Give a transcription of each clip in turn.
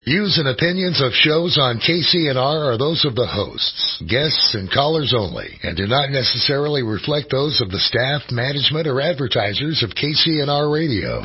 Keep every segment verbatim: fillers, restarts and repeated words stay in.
Views and opinions of shows on K C N R are those of the hosts, guests, and callers only, and do not necessarily reflect those of the staff, management, or advertisers of K C N R Radio.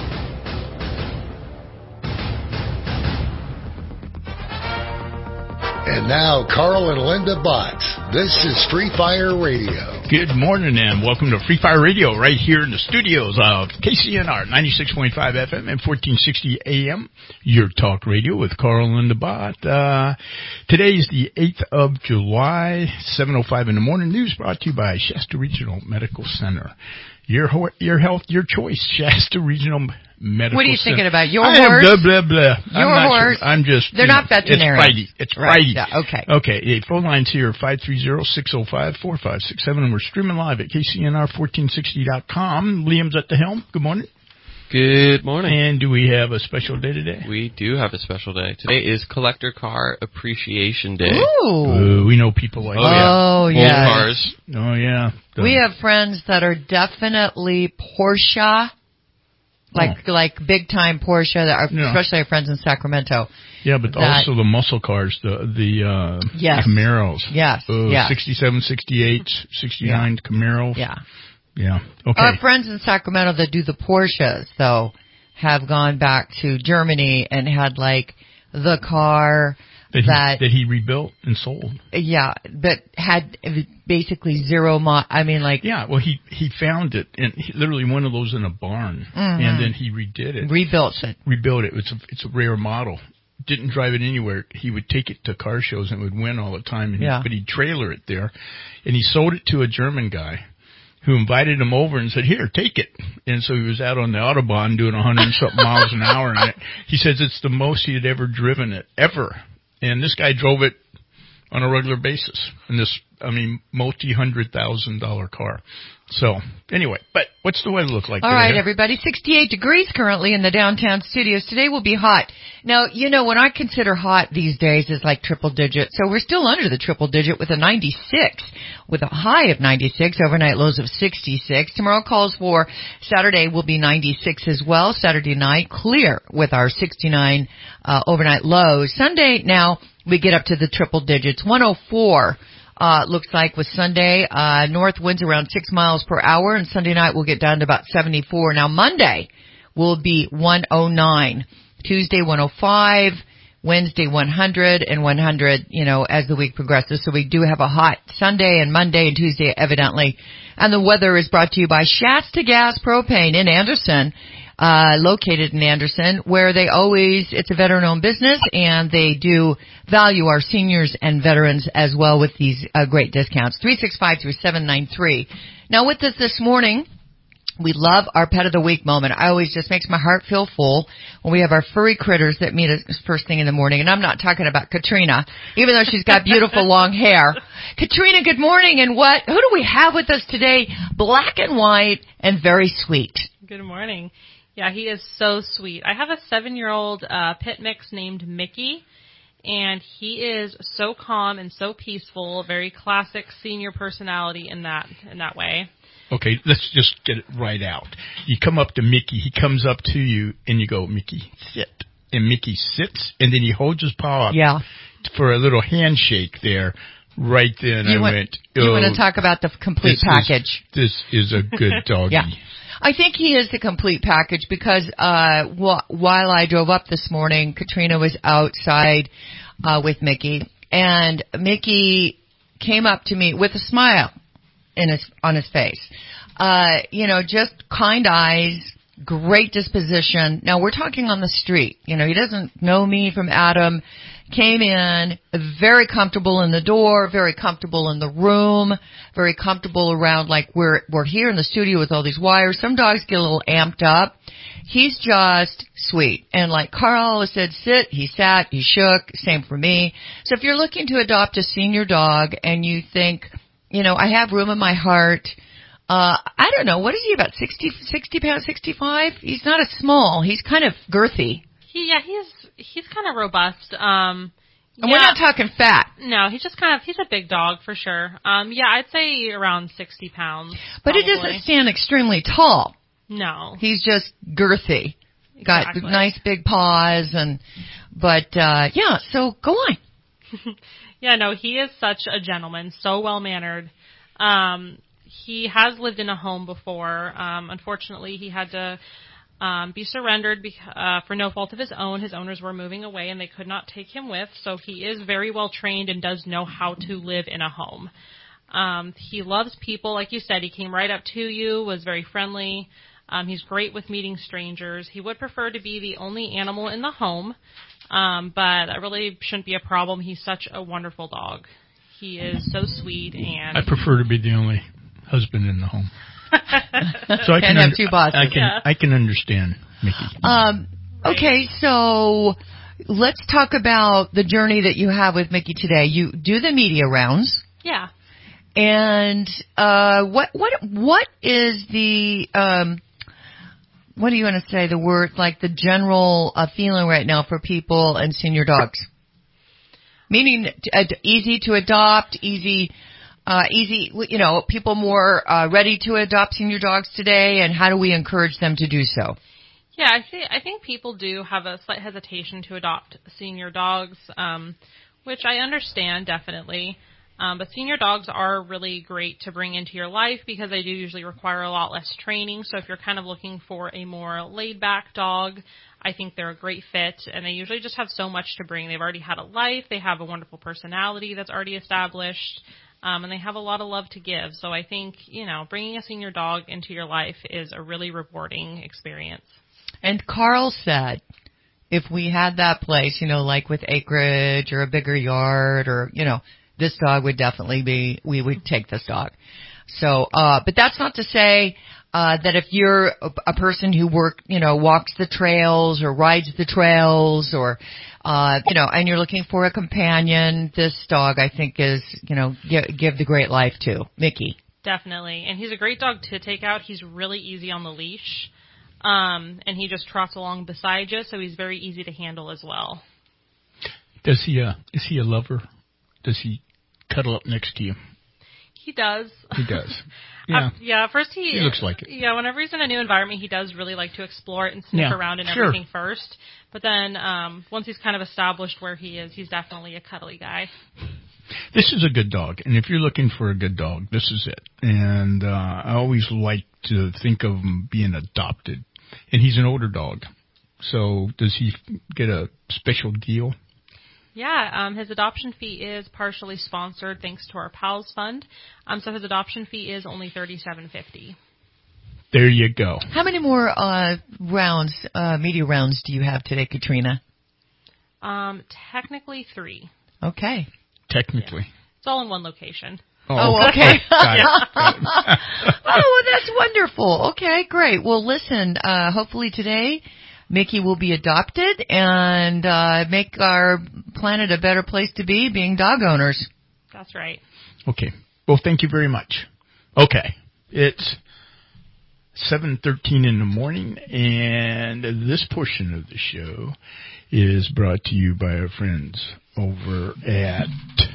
And now, Carl and Linda Bott. This is Free Fire Radio. Good morning and welcome to Free Fire Radio right here in the studios of K C N R ninety-six point five F M and fourteen sixty A M. Your talk radio with Carl and Linda Bott. Uh, today is the eighth of July, seven oh five in the morning. News brought to you by Shasta Regional Medical Center. Your ho- your health, your choice. Shasta Regional Medical Center. What are you Center. thinking about? Your I horse? Am blah, blah, blah. Your I'm horse? Sure. I'm just... They're not know, veterinarians. It's Friday. It's right. Friday. Yeah, okay. Okay. The phone line's here, five three zero, six oh five, four five six seven, and we're streaming live at K C N R fourteen sixty dot com. Liam's at the helm. Good morning. Good morning. And do we have a special day today? We do have a special day. Today is Collector Car Appreciation Day. Ooh. Ooh, we know people like oh, that. Oh, yeah. Old cars. Oh, yeah. The, we have friends that are definitely Porsche, like oh. like big time Porsche, that are, yeah. especially our friends in Sacramento. Yeah, but that, also the muscle cars, the the uh, yes. Camaros. Yes. Uh, yes. sixty-seven, sixty-eight, sixty-nine yeah. Camaro. Yeah. Yeah. Okay. Our friends in Sacramento that do the Porsches, though, have gone back to Germany and had like the car that he, that, that he rebuilt and sold. Yeah, but had basically zero mo- I mean, like... Yeah, well, he, he found it, and he, literally one of those in a barn, mm-hmm. and then he redid it. Rebuilt it. Rebuilt it. It's a, it's a rare model. Didn't drive it anywhere. He would take it to car shows and would win all the time, and yeah. he, but he'd trailer it there, and he sold it to a German guy who invited him over and said, here, take it. And so he was out on the Autobahn doing a hundred and something miles an hour, and it, he says it's the most he had ever driven it, ever. And this guy drove it on a regular basis in this, I mean, multi-hundred thousand dollar car. So, anyway, but what's the weather look like All there? right, everybody. sixty-eight degrees currently in the downtown studios. Today will be hot. Now, you know, when I consider hot these days is like triple digit. So we're still under the triple digit with a ninety-six, with a high of ninety-six, overnight lows of sixty-six. Tomorrow calls for Saturday will be ninety-six as well. Saturday night, clear with our sixty-nine uh, overnight lows. Sunday, now, we get up to the triple digits. one oh four. Uh, looks like with Sunday, uh, north winds around six miles per hour, and Sunday night we'll get down to about seventy-four. Now Monday will be one oh nine, Tuesday one oh five, Wednesday one hundred, and one hundred, you know, as the week progresses. So we do have a hot Sunday and Monday and Tuesday, evidently. And the weather is brought to you by Shasta Gas Propane in Anderson. Uh, located in Anderson, where they always, it's a veteran-owned business, and they do value our seniors and veterans as well with these uh, great discounts. three six five, three seven nine three. Now, with us this morning, we love our Pet of the Week moment. I always just makes my heart feel full when we have our furry critters that meet us first thing in the morning. And I'm not talking about Katrina, even though she's got beautiful long hair. Katrina, good morning. And what, who do we have with us today? Black and white and very sweet. Good morning. Yeah, he is so sweet. I have a seven-year-old uh, pit mix named Mickey, and he is so calm and so peaceful, very classic senior personality in that in that way. Okay, let's just get it right out. You come up to Mickey, he comes up to you, and you go, Mickey, sit. And Mickey sits, and then he holds his paw up yeah. for a little handshake there. Right then you I want, went, oh, you want to talk about the complete this package. Is, this is a good doggy. yeah. I think he is the complete package because uh wh- while I drove up this morning, Katrina was outside uh with Mickey, and Mickey came up to me with a smile in his on his face. Uh, you know, just kind eyes, great disposition. Now, we're talking on the street. You know, he doesn't know me from Adam. Came in very comfortable in the door, very comfortable in the room, very comfortable around, like we're we're here in the studio with all these wires. Some dogs get a little amped up. He's just sweet. And like Carl said, sit, he sat, he shook, same for me. So if you're looking to adopt a senior dog and you think, you know, I have room in my heart, uh, I don't know, what is he, about sixty, sixty pounds, sixty-five? He's not a small, he's kind of girthy. He, yeah, he's he's kind of robust. Um, and yeah. We're not talking fat. No, he's just kind of, he's a big dog for sure. Um, yeah, I'd say around sixty pounds. But probably. He doesn't stand extremely tall. No. He's just girthy. Got exactly. nice big paws, and But, uh, yeah, so go on. Yeah, no, he is such a gentleman, so well-mannered. Um, he has lived in a home before. Um, unfortunately, he had to um, be surrendered be- uh, for no fault of his own. His owners were moving away, and they could not take him with, so he is very well-trained and does know how to live in a home. Um, he loves people. Like you said, he came right up to you, was very friendly. Um, he's great with meeting strangers. He would prefer to be the only animal in the home, um, but that really shouldn't be a problem. He's such a wonderful dog. He is so sweet, and I prefer to be the only husband in the home. So I Can't can have un- two bosses. I can Yeah. I can understand, Mickey. Um, okay, so let's talk about the journey that you have with Mickey today. You do the media rounds. yeah. And uh, what what what is the um, what do you want to say the word like the general uh, feeling right now for people and senior dogs? Meaning uh, easy to adopt, easy, uh, easy. You know, people more uh, ready to adopt senior dogs today, and how do we encourage them to do so? Yeah, I think I think people do have a slight hesitation to adopt senior dogs, um, which I understand definitely. Um, but senior dogs are really great to bring into your life because they do usually require a lot less training. So if you're kind of looking for a more laid-back dog, I think they're a great fit. And they usually just have so much to bring. They've already had a life. They have a wonderful personality that's already established. Um, and they have a lot of love to give. So I think, you know, bringing a senior dog into your life is a really rewarding experience. And Carl said, if we had that place, you know, like with acreage or a bigger yard or, you know, this dog would definitely be, we would take this dog. So, uh, but that's not to say, uh, that if you're a, a person who work, you know, walks the trails or rides the trails or, uh, you know, and you're looking for a companion, this dog I think is, you know, give, give the great life to. Mickey. Definitely. And he's a great dog to take out. He's really easy on the leash. Um, and he just trots along beside you, so he's very easy to handle as well. Does he? Uh, is he a lover? Does he cuddle up next to you? He does. He does. Yeah. Uh, yeah. First, he He looks like it. Yeah. Whenever he's in a new environment, he does really like to explore it and sniff Yeah, around and sure. everything first. But then, um, once he's kind of established where he is, he's definitely a cuddly guy. This is a good dog, and if you're looking for a good dog, this is it. And uh, I always like to think of him being adopted. And he's an older dog. So does he get a special deal? Yeah, um, his adoption fee is partially sponsored thanks to our PALS fund. Um, so his adoption fee is only thirty-seven fifty. There you go. How many more, uh, rounds, uh, media rounds do you have today, Katrina? Um, technically three. Okay. Technically. Yeah. It's all in one location. Oh, okay. Got it. Got it. Oh, well, that's wonderful. Okay, great. Well, listen, uh, hopefully today Mickey will be adopted and uh, make our planet a better place to be, being dog owners. That's right. Okay. Well, thank you very much. Okay. It's seven thirteen in the morning, and this portion of the show is brought to you by our friends over at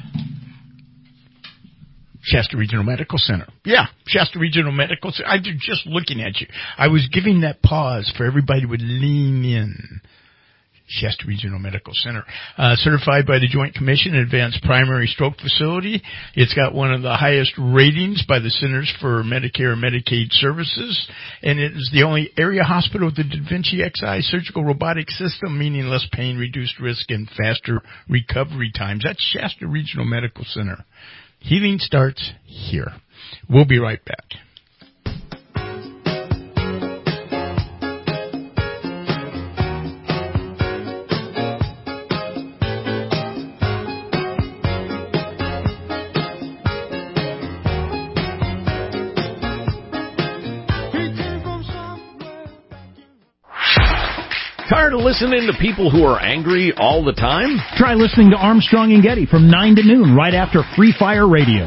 Shasta Regional Medical Center. Yeah, Shasta Regional Medical Center. I was just looking at you. I was giving that pause for everybody to lean in. Shasta Regional Medical Center. Uh, certified by the Joint Commission Advanced Primary Stroke Facility. It's got one of the highest ratings by the Centers for Medicare and Medicaid Services. And it is the only area hospital with the Da Vinci X I surgical robotic system, meaning less pain, reduced risk, and faster recovery times. That's Shasta Regional Medical Center. Healing starts here. We'll be right back. Tired of listening to people who are angry all the time? Try listening to Armstrong and Getty from nine to noon right after Free Fire Radio.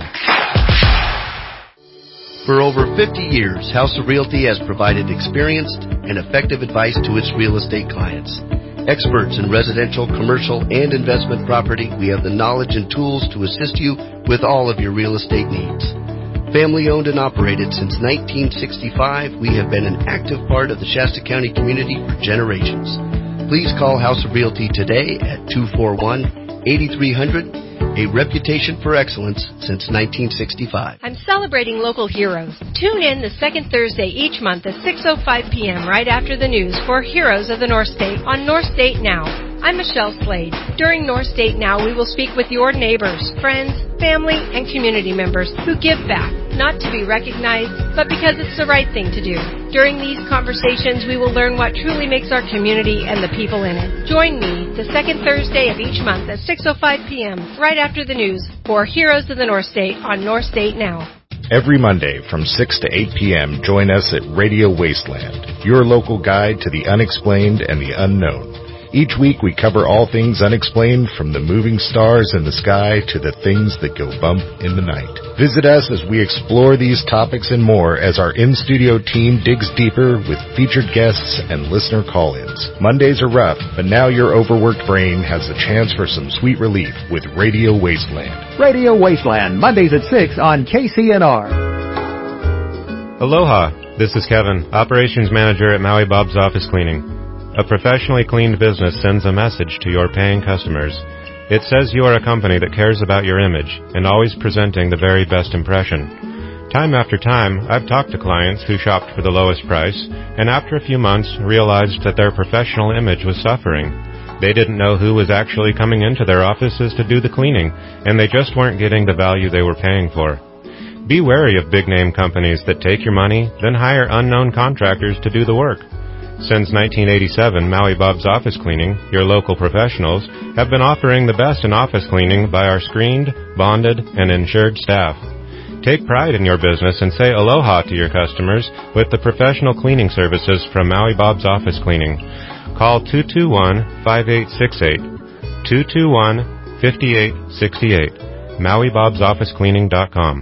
For over fifty years, House of Realty has provided experienced and effective advice to its real estate clients. Experts in residential, commercial, and investment property, we have the knowledge and tools to assist you with all of your real estate needs. Family owned and operated since nineteen sixty-five, we have been an active part of the Shasta County community for generations. Please call House of Realty today at two four one, eight three zero zero, a reputation for excellence since nineteen sixty-five. I'm celebrating local heroes. Tune in the second Thursday each month at six oh five p.m. right after the news for Heroes of the North State on North State Now. I'm Michelle Slade. During North State Now, we will speak with your neighbors, friends, family, and community members who give back, not to be recognized, but because it's the right thing to do. During these conversations, we will learn what truly makes our community and the people in it. Join me the second Thursday of each month at six oh five p.m. right after the news for Heroes of the North State on North State Now. Every Monday from six to eight p.m., join us at Radio Wasteland, your local guide to the unexplained and the unknown. Each week we cover all things unexplained, from the moving stars in the sky to the things that go bump in the night. Visit us as we explore these topics and more as our in-studio team digs deeper with featured guests and listener call-ins. Mondays are rough, but now your overworked brain has the chance for some sweet relief with Radio Wasteland. Radio Wasteland, Mondays at six on K C N R. Aloha, this is Kevin, Operations Manager at Maui Bob's Office Cleaning. A professionally cleaned business sends a message to your paying customers. It says you are a company that cares about your image and always presenting the very best impression. Time after time, I've talked to clients who shopped for the lowest price and after a few months realized that their professional image was suffering. They didn't know who was actually coming into their offices to do the cleaning, and they just weren't getting the value they were paying for. Be wary of big-name companies that take your money, then hire unknown contractors to do the work. Since nineteen eighty-seven, Maui Bob's Office Cleaning, your local professionals, have been offering the best in office cleaning by our screened, bonded, and insured staff. Take pride in your business and say aloha to your customers with the professional cleaning services from Maui Bob's Office Cleaning. Call two two one, five eight six eight, two two one, five eight six eight, Maui Bob's Office Cleaning dot com.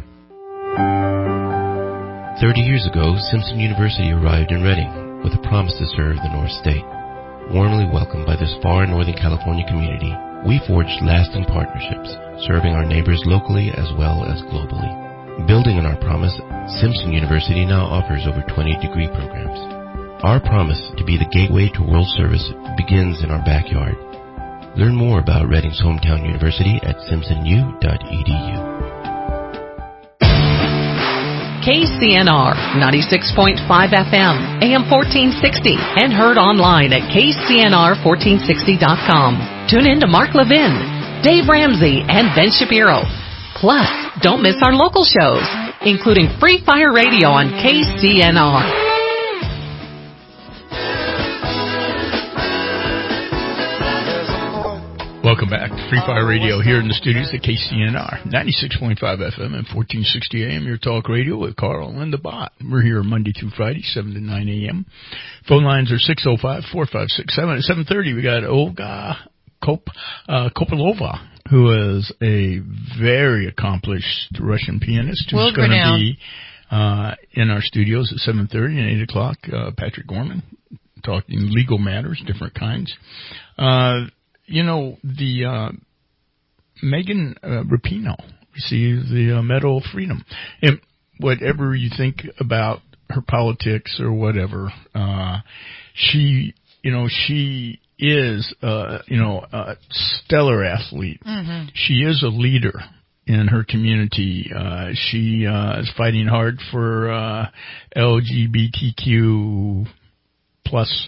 Thirty years ago, Simpson University arrived in Redding with a promise to serve the North State. Warmly welcomed by this far Northern California community, we forged lasting partnerships, serving our neighbors locally as well as globally. Building on our promise, Simpson University now offers over twenty degree programs. Our promise to be the gateway to world service begins in our backyard. Learn more about Redding's hometown university at simpson u dot e d u. K C N R ninety-six point five F M, A M fourteen sixty, and heard online at k c n r fourteen sixty dot com. Tune in to Mark Levin, Dave Ramsey, and Ben Shapiro. Plus, don't miss our local shows, including Free Fire Radio on K C N R. Welcome back to Free Fire Radio here in the studios at K C N R, ninety-six point five F M and fourteen sixty A M, your talk radio with Carl and the Bot. We're here Monday through Friday, seven to nine A M. Phone lines are six oh five, four five six, seven. At seven thirty, we got Olga Kop, uh, Kopylova, who is a very accomplished Russian pianist who's going to be uh, in our studios at seven thirty and eight o'clock. Uh, Patrick Gorman, talking legal matters, different kinds. Uh, You know, the uh, Megan uh, Rapinoe received the uh, Medal of Freedom. And whatever you think about her politics or whatever, uh, she, you know, she is, uh, you know, a stellar athlete. Mm-hmm. She is a leader in her community. Uh, she uh, is fighting hard for uh, L G B T Q plus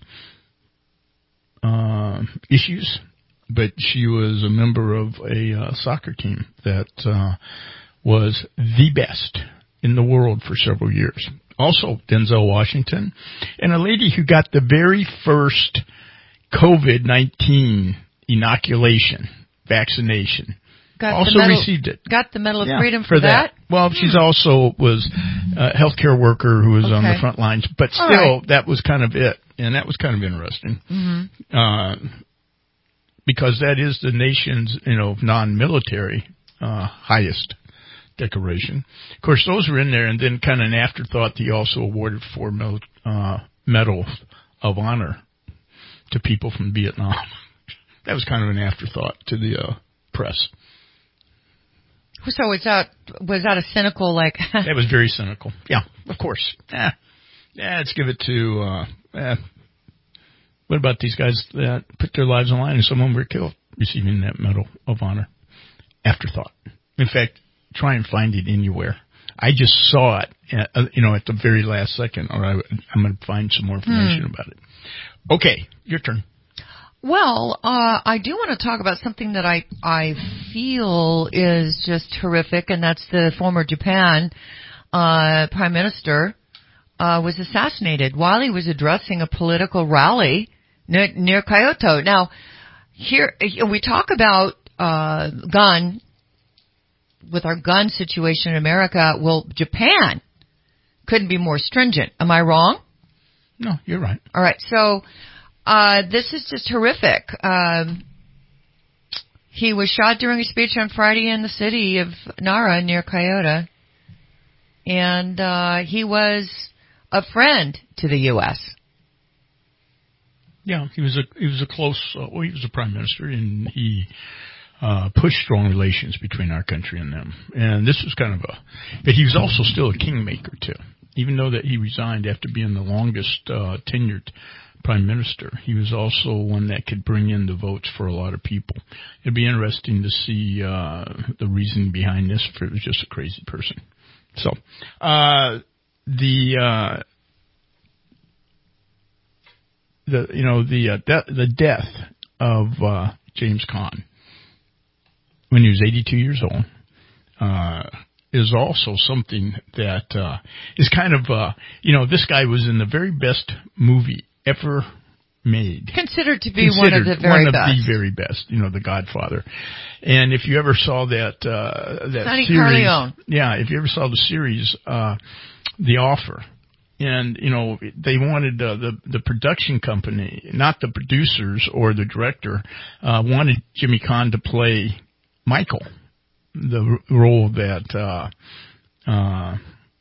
uh, issues. But she was a member of a uh, soccer team that uh, was the best in the world for several years. Also, Denzel Washington, and a lady who got the very first COVID nineteen inoculation, vaccination. Got also the medal, received it. Got the Medal of yeah, Freedom for, for that? that. Well, she's hmm. also was a healthcare worker who was okay. on the front lines, but still, right. that was kind of it, and that was kind of interesting. Mm-hmm. Uh, Because that is the nation's, you know, non-military uh, highest decoration. Of course, those were in there, and then kind of an afterthought, he also awarded four mil- uh, medals of honor to people from Vietnam. That was kind of an afterthought to the uh, press. So was that was that a cynical like? That was very cynical. Yeah, of course. Eh, yeah, let's give it to. Uh, eh. What about these guys that put their lives on the line and some of them were killed receiving that Medal of Honor? Afterthought. In fact, try and find it anywhere. I just saw it, at, uh, you know, at the very last second, or I, I'm going to find some more information hmm. about it. Okay, your turn. Well, uh, I do want to talk about something that I I feel is just horrific, and that's the former Japan uh, Prime Minister uh, was assassinated while he was addressing a political rally near, near Kyoto. Now, here we talk about uh, gun, with our gun situation in America. Well, Japan couldn't be more stringent. Am I wrong? No, you're right. All right, so uh, this is just horrific. Um, he was shot during a speech on Friday in the city of Nara near Kyoto, and uh, he was a friend to the U S Yeah, he was a he was a close. Uh, well, he was a prime minister, and he uh, pushed strong relations between our country and them. And this was kind of a, but he was also still a kingmaker too. Even though that he resigned after being the longest uh, tenured prime minister, he was also one that could bring in the votes for a lot of people. It'd be interesting to see uh, the reason behind this, if it was just a crazy person. So, uh, the uh, the you know the uh, de- the death of uh, James Caan when he was eighty-two years old. Uh, is also something that uh, is kind of, uh, you know, this guy was in the very best movie ever made. Considered to be Considered one of the very one best. One of the very best, you know, The Godfather. And if you ever saw that, uh, that Sonny series. Corleone. Yeah, if you ever saw the series, uh, The Offer. And, you know, they wanted, uh, the, the production company, not the producers or the director, uh, wanted Jimmy Caan to play Michael. The role that, uh, uh,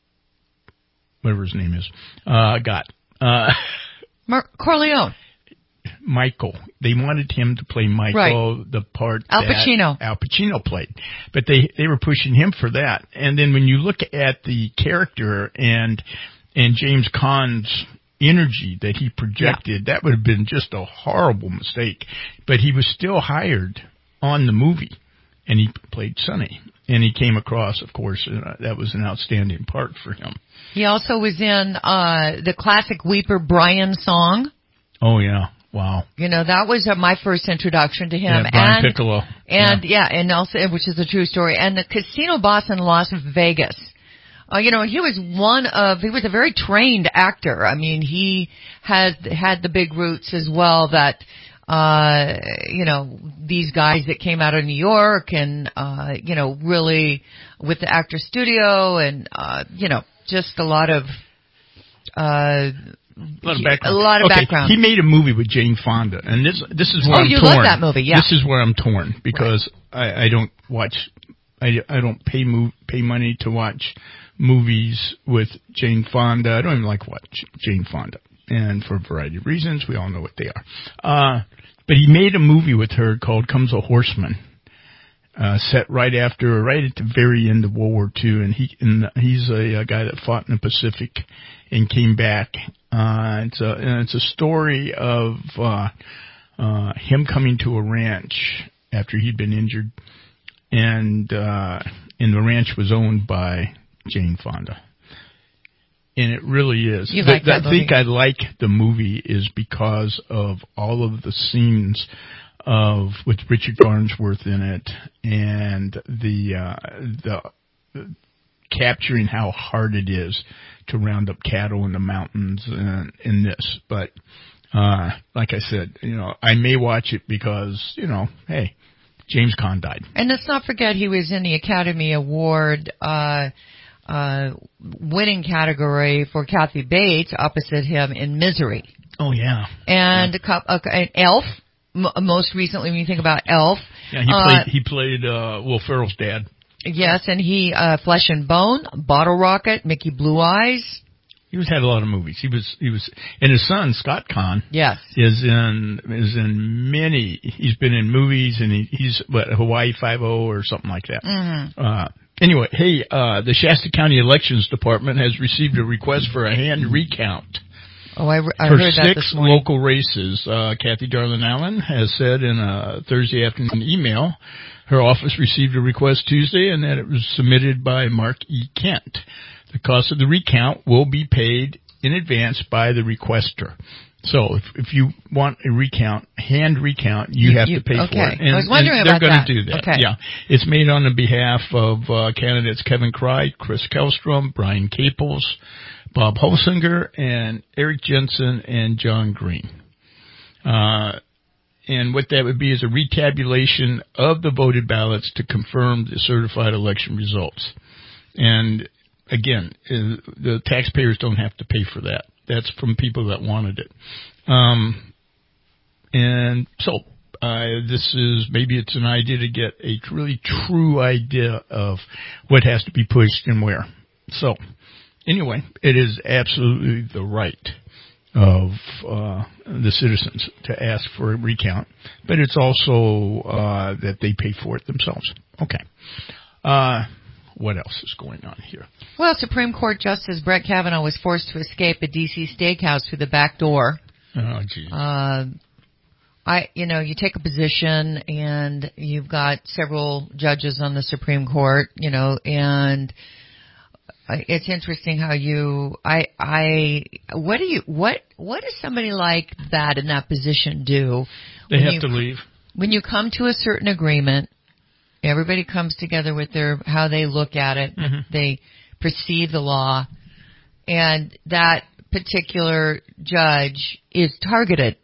whatever his name is, uh, got, uh, Mar- Corleone. Michael. They wanted him to play Michael, right. the part Al that Pacino. Al Pacino played. But they, they were pushing him for that. And then when you look at the character and, and James Caan's energy that he projected, yeah. that would have been just a horrible mistake. But he was still hired on the movie. And he played Sonny. And he came across, of course, uh, that was an outstanding part for him. He also was in uh the classic Weeper Brian song. Oh, yeah. Wow. You know, that was uh, my first introduction to him. Yeah, Brian and, Piccolo. And, yeah. yeah, and also, which is a true story. And the Casino Boss in Las Vegas. Uh, you know, he was one of, he was a very trained actor. I mean, he has had the big roots as well that, uh, you know, these guys that came out of New York and, uh, you know, really with the Actor Studio and, uh, you know, just a lot of, uh, a lot of background. A lot of okay, background. He made a movie with Jane Fonda, and this this is where oh, I'm you torn. love that movie, yeah. This is where I'm torn because right. I, I don't watch, I, I don't pay move, pay money to watch movies with Jane Fonda. I don't even like watch Jane Fonda, and for a variety of reasons, we all know what they are. Uh, but he made a movie with her called Comes a Horseman. Uh, set right after, right at the very end of World War Two, and he and he's a, a guy that fought in the Pacific and came back. Uh, it's a and it's a story of uh, uh, him coming to a ranch after he'd been injured, and uh, and the ranch was owned by Jane Fonda. And it really is. You like the, that I think I like the movie is because of all of the scenes of with Richard Farnsworth in it, and the uh, the capturing how hard it is to round up cattle in the mountains and in this. But uh, like I said, you know, I may watch it because you know, hey, James Caan died. And let's not forget he was in the Academy Award uh, uh, winning category for Kathy Bates opposite him in Misery. Oh yeah, and yeah. A couple, uh, an Elf. Most recently, when you think about Elf. Yeah, he played, uh, he played, uh, Will Ferrell's dad. Yes, and he, uh, Flesh and Bone, Bottle Rocket, Mickey Blue Eyes. He was had a lot of movies. He was, he was, and his son, Scott Caan. Yes. Is in, is in many, he's been in movies and he, he's, what, Hawaii Five-O or something like that. Mm-hmm. Uh, anyway, hey, uh, the Shasta County Elections Department has received a request for a hand recount. Oh, I, I For heard that six this morning. local races, uh, Kathy Darlin Allen has said in a Thursday afternoon email, her office received a request Tuesday and that it was submitted by Mark E. Kent. The cost of the recount will be paid in advance by the requester. So if, if you want a recount, hand recount, you, you have you, to pay okay. for it. And, I was wondering and about they're that. going to do that. Okay. Yeah. It's made on the behalf of uh, candidates Kevin Cry, Chris Kellstrom, Brian Caples, Bob Holsinger, and Eric Jensen, and John Green. Uh, and what that would be is a retabulation of the voted ballots to confirm the certified election results. And again, the taxpayers don't have to pay for that. That's from people that wanted it. Um, and so uh, this is, maybe it's an idea to get a really true idea of what has to be pushed and where. So anyway, it is absolutely the right of uh, the citizens to ask for a recount, but it's also uh, that they pay for it themselves. Okay. Uh What else is going on here? Well, Supreme Court Justice Brett Kavanaugh was forced to escape a D C steakhouse through the back door. Oh, geez. Uh, I, you know, you take a position and you've got several judges on the Supreme Court, you know, and it's interesting how you, I, I, what do you, what, what does somebody like that in that position do? They have you, to leave. When you come to a certain agreement, everybody comes together with their, how they look at it, mm-hmm. they perceive the law, and that particular judge is targeted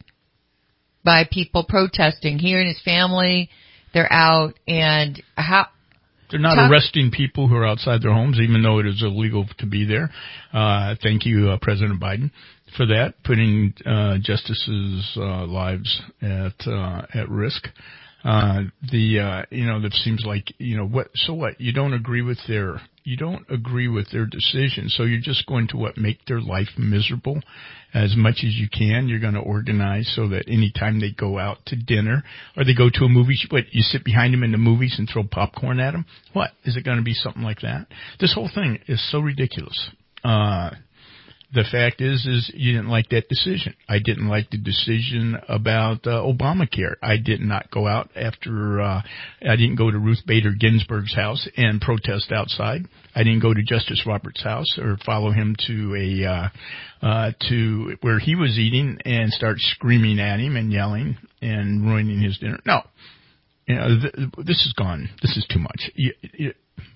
by people protesting. He and his family, they're out, and how... They're not talk, arresting people who are outside their homes, even though it is illegal to be there. Uh, thank you, uh, President Biden, for that, putting uh, justices' uh, lives at uh, at risk. Uh, the, uh, you know, that seems like, you know, what, so what? You don't agree with their, you don't agree with their decision. So you're just going to, what, make their life miserable as much as you can. You're going to organize so that anytime they go out to dinner or they go to a movie, what, you sit behind them in the movies and throw popcorn at them? What? Is it going to be something like that? This whole thing is so ridiculous. Uh, The fact is, is you didn't like that decision. I didn't like the decision about uh, Obamacare. I did not go out after, uh, I didn't go to Ruth Bader Ginsburg's house and protest outside. I didn't go to Justice Roberts' house or follow him to a, uh, uh, to where he was eating and start screaming at him and yelling and ruining his dinner. No. You know, th- this is gone. This is too much. You, you,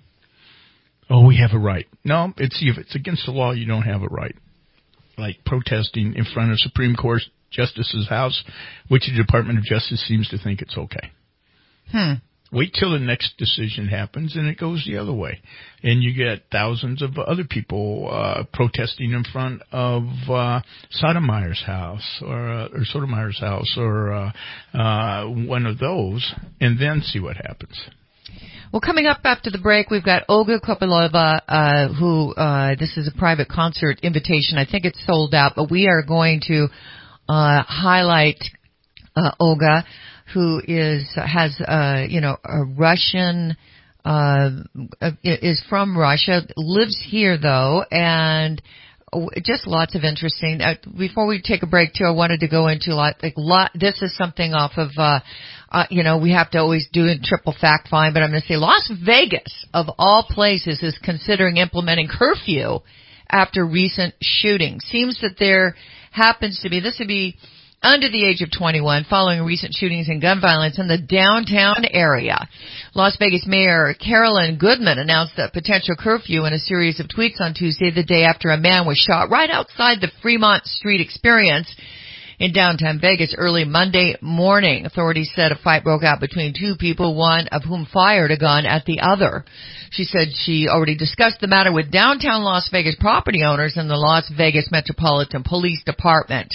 oh, we have a right. No, it's, if it's against the law, you don't have a right. Like protesting in front of Supreme Court Justice's house, which the Department of Justice seems to think it's okay. Hmm. Wait till the next decision happens and it goes the other way. And you get thousands of other people uh, protesting in front of uh, Sotomayor's house or, uh, or Sotomayor's house or uh, uh, one of those, and then see what happens. Well, coming up after the break, we've got Olga Kopylova, uh, who, uh, this is a private concert invitation. I think it's sold out, but we are going to, uh, highlight, uh, Olga, who is, has, uh, you know, a Russian, uh, is from Russia, lives here though, and just lots of interesting. Uh, before we take a break too, I wanted to go into lot, like lot, this is something off of, uh, Uh, you know, we have to always do a triple fact find, but I'm going to say Las Vegas, of all places, is considering implementing curfew after recent shootings. Seems that there happens to be, this would be under the age of twenty-one, following recent shootings and gun violence in the downtown area. Las Vegas Mayor Carolyn Goodman announced a potential curfew in a series of tweets on Tuesday, the day after a man was shot right outside the Fremont Street Experience in downtown Vegas early Monday morning. Authorities said a fight broke out between two people, one of whom fired a gun at the other. She said she already discussed the matter with downtown Las Vegas property owners and the Las Vegas Metropolitan Police Department.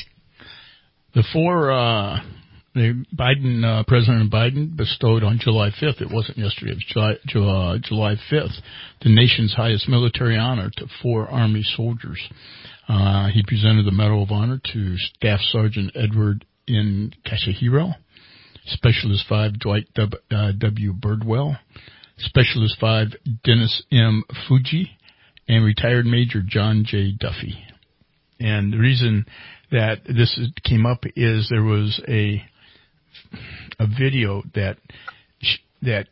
The four, uh, the Biden, uh, President Biden bestowed on July fifth, it wasn't yesterday, it was July, July, July fifth, the nation's highest military honor to four Army soldiers. Uh, he presented the Medal of Honor to Staff Sergeant Edward N. Kashihiro, Specialist five Dwight W. Uh, w. Birdwell, Specialist five Dennis M. Fuji, and retired Major John J. Duffy. And the reason that this came up is there was a a video that that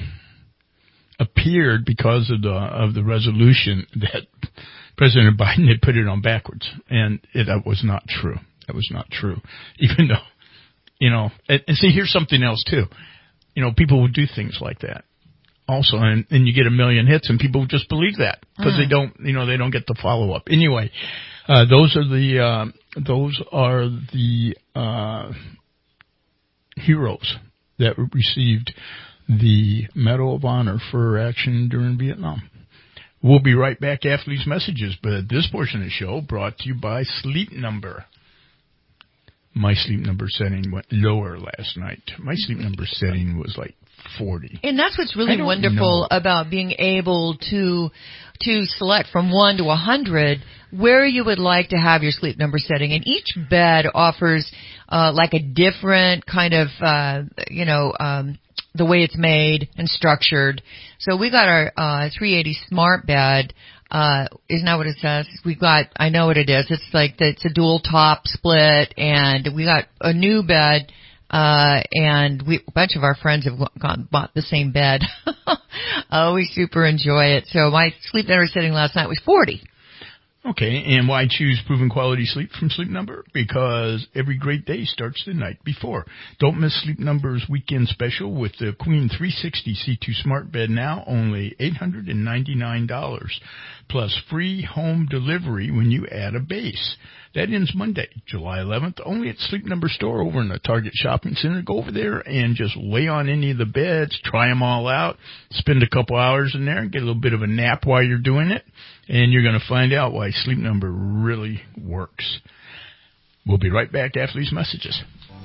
appeared because of the of the resolution that President Biden had put it on backwards, and it, that was not true. That was not true. Even though, you know, and, and see, here's something else too. You know, people would do things like that also, and, and you get a million hits, and people just believe that because mm. they don't, you know, they don't get the follow up. Anyway, uh, those are the uh, those are the uh, heroes that received the Medal of Honor for action during Vietnam. We'll be right back after these messages, but this portion of the show brought to you by Sleep Number. My sleep number setting went lower last night. My sleep number setting was like forty. And that's what's really wonderful know. about being able to to select from one to one hundred where you would like to have your sleep number setting. And each bed offers uh, like a different kind of, uh, you know, um, the way it's made and structured. So we got our uh, three eighty Smart Bed. Uh, isn't that what it says? We've got, I know what it is. It's like, the, it's a dual top split, and we got a new bed, uh, and we, a bunch of our friends have gone, bought the same bed. Oh, we super enjoy it. So my sleep number setting last night was forty. Okay, and why choose proven quality sleep from Sleep Number? Because every great day starts the night before. Don't miss Sleep Number's weekend special with the Queen three sixty C two Smart Bed, now only eight hundred ninety-nine dollars, plus free home delivery when you add a base. That ends Monday, July eleventh, only at Sleep Number store over in the Target Shopping Center. Go over there and just lay on any of the beds, try them all out, spend a couple hours in there, get a little bit of a nap while you're doing it, and you're going to find out why Sleep Number really works. We'll be right back after these messages.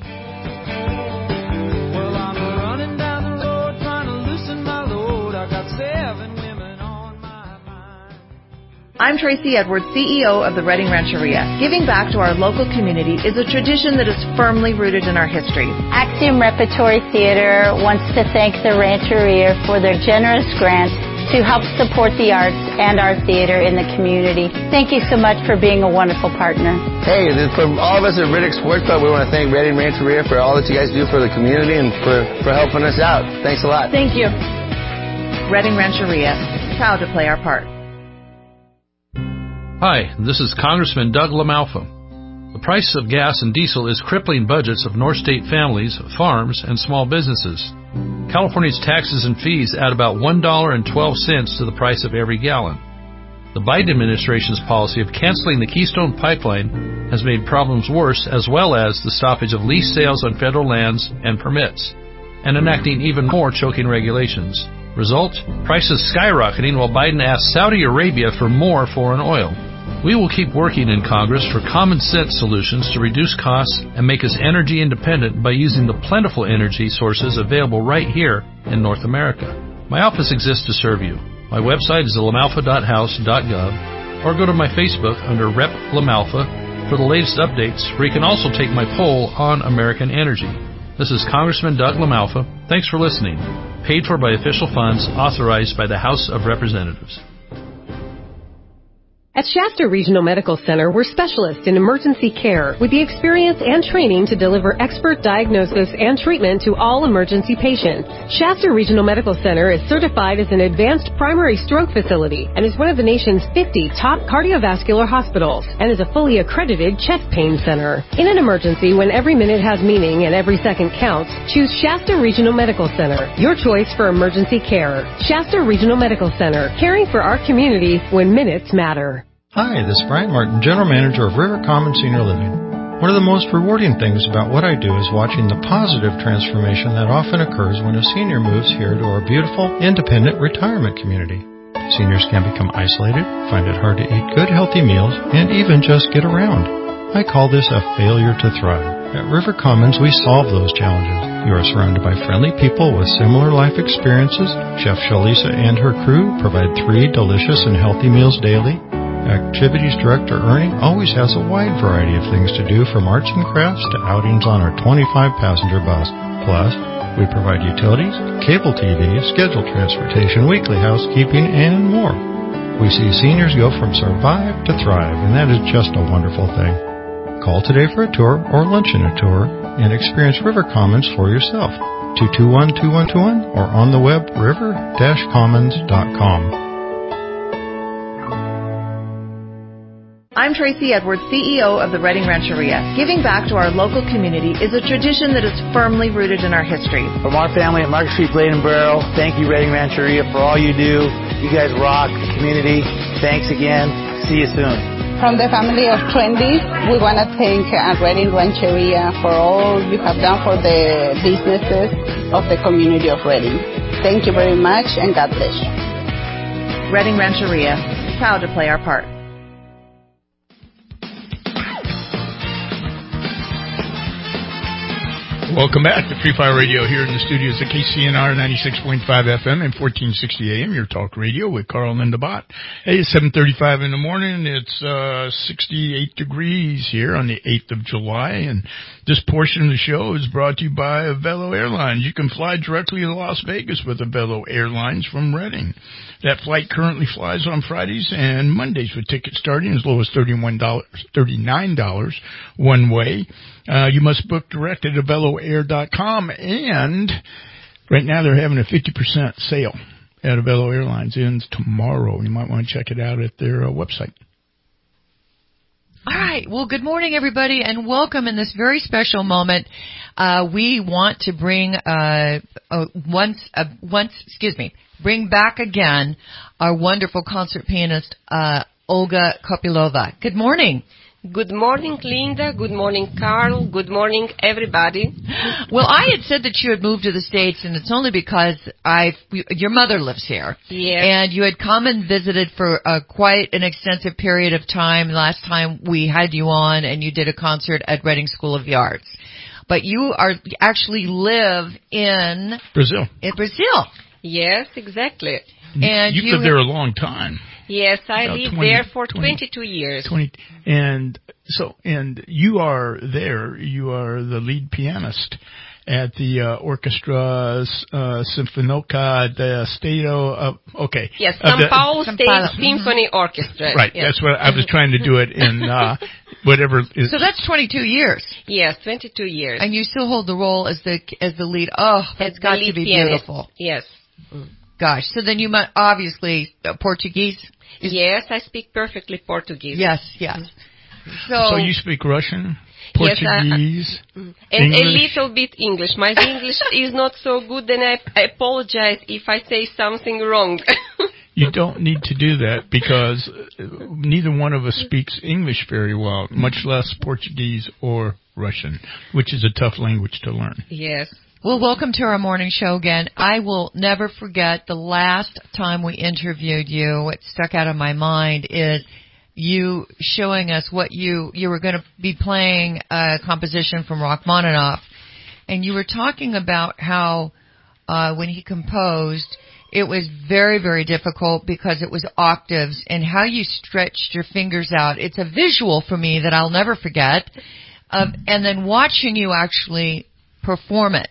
Well, I'm running down the road trying to loosen my load. I got seven women on my mind. I'm Tracy Edwards, C E O of the Redding Rancheria. Giving back to our local community is a tradition that is firmly rooted in our history. Axiom Repertory Theater wants to thank the Rancheria for their generous grant to help support the arts and our theater in the community. Thank you so much for being a wonderful partner. Hey, from all of us at Riddick Sports Club, we want to thank Redding Rancheria for all that you guys do for the community and for, for helping us out. Thanks a lot. Thank you. Redding Rancheria, proud to play our part. Hi, this is Congressman Doug LaMalfa. The price of gas and diesel is crippling budgets of North State families, farms, and small businesses. California's taxes and fees add about one dollar and twelve cents to the price of every gallon. The Biden administration's policy of canceling the Keystone Pipeline has made problems worse, as well as the stoppage of lease sales on federal lands and permits, and enacting even more choking regulations. Result? Prices skyrocketing while Biden asks Saudi Arabia for more foreign oil. We will keep working in Congress for common sense solutions to reduce costs and make us energy independent by using the plentiful energy sources available right here in North America. My office exists to serve you. My website is lamalfa dot house dot gov, or go to my Facebook under Rep LaMalfa for the latest updates, where you can also take my poll on American energy. This is Congressman Doug LaMalfa. Thanks for listening. Paid for by official funds authorized by the House of Representatives. At Shasta Regional Medical Center, we're specialists in emergency care with the experience and training to deliver expert diagnosis and treatment to all emergency patients. Shasta Regional Medical Center is certified as an advanced primary stroke facility and is one of the nation's fifty top cardiovascular hospitals and is a fully accredited chest pain center. In an emergency, when every minute has meaning and every second counts, choose Shasta Regional Medical Center, your choice for emergency care. Shasta Regional Medical Center, caring for our community when minutes matter. Hi, this is Brian Martin, General Manager of River Common Senior Living. One of the most rewarding things about what I do is watching the positive transformation that often occurs when a senior moves here to our beautiful, independent retirement community. Seniors can become isolated, find it hard to eat good, healthy meals, and even just get around. I call this a failure to thrive. At River Commons, we solve those challenges. You are surrounded by friendly people with similar life experiences. Chef Shalisa and her crew provide three delicious and healthy meals daily. Activities Director Ernie always has a wide variety of things to do, from arts and crafts to outings on our twenty-five passenger bus. Plus, we provide utilities, cable T V, scheduled transportation, weekly housekeeping, and more. We see seniors go from survive to thrive, and that is just a wonderful thing. Call today for a tour or lunch in a tour and experience River Commons for yourself. two two one, two one two one or on the web river dash commons dot com. I'm Tracy Edwards, C E O of the Redding Rancheria. Giving back to our local community is a tradition that is firmly rooted in our history. From our family at Market Street Blade and Barrel, thank you, Redding Rancheria, for all you do. You guys rock the community. Thanks again. See you soon. From the family of Trendy, we want to thank uh, Redding Rancheria for all you have done for the businesses of the community of Redding. Thank you very much, and God bless you. Redding Rancheria, proud to play our part. Welcome back to Free Fire Radio here in the studios at K C N R ninety-six point five F M and fourteen sixty A M, your talk radio with Carl and Linda Bott. Hey, it's seven thirty-five in the morning. It's uh sixty-eight degrees here on the eighth of July, and this portion of the show is brought to you by Avelo Airlines. You can fly directly to Las Vegas with Avelo Airlines from Redding. That flight currently flies on Fridays and Mondays with tickets starting as low as thirty-one dollars, thirty-nine dollars one way. Uh, you must book direct at avelo air dot com, and right now they're having a fifty percent sale at Avelo Airlines. Ends tomorrow. You might want to check it out at their uh, website. All right. Well, good morning, everybody, and welcome in this very special moment. Uh, we want to bring uh, uh, once, uh, once, excuse me, bring back again our wonderful concert pianist, uh, Olga Kopylova. Good morning. Good morning, Linda. Good morning, Carl. Good morning, everybody. Well, I had said that you had moved to the States, and it's only because I, your mother lives here. Yes. And you had come and visited for uh, quite an extensive period of time. Last time we had you on, and you did a concert at Redding School of the Arts. But you are actually live in Brazil. In Brazil. Yes, exactly. And you've you lived there a long time. Yes, I About lived twenty, there for twenty, twenty-two years. twenty, and so, and you are there. You are the lead pianist at the uh, Orchestra uh, Sinfônica do Estado of, okay. Yes, uh, São the, Paulo State mm-hmm. Symphony Orchestra. Right, yes. That's what I was trying to do it in uh, whatever. Is, so that's twenty-two years. Yes, twenty-two years. And you still hold the role as the as the lead. Oh, that's got to be pianist. Beautiful. Yes. Mm. Gosh, so then you might obviously uh, Portuguese. Is yes, I speak perfectly Portuguese. Yes, yes. So, so you speak Russian, Portuguese, yes, I, I, and English? a little bit English. My English is not so good, and I, I apologize if I say something wrong. You don't need to do that because neither one of us speaks English very well, much less Portuguese or Russian, which is a tough language to learn. Yes. Well, welcome to our morning show again. I will never forget the last time we interviewed you. What stuck out of my mind is you showing us what you, you were going to be playing a composition from Rachmaninoff. And you were talking about how, uh, when he composed, it was very, very difficult because it was octaves and how you stretched your fingers out. It's a visual for me that I'll never forget. Uh, and then watching you actually perform it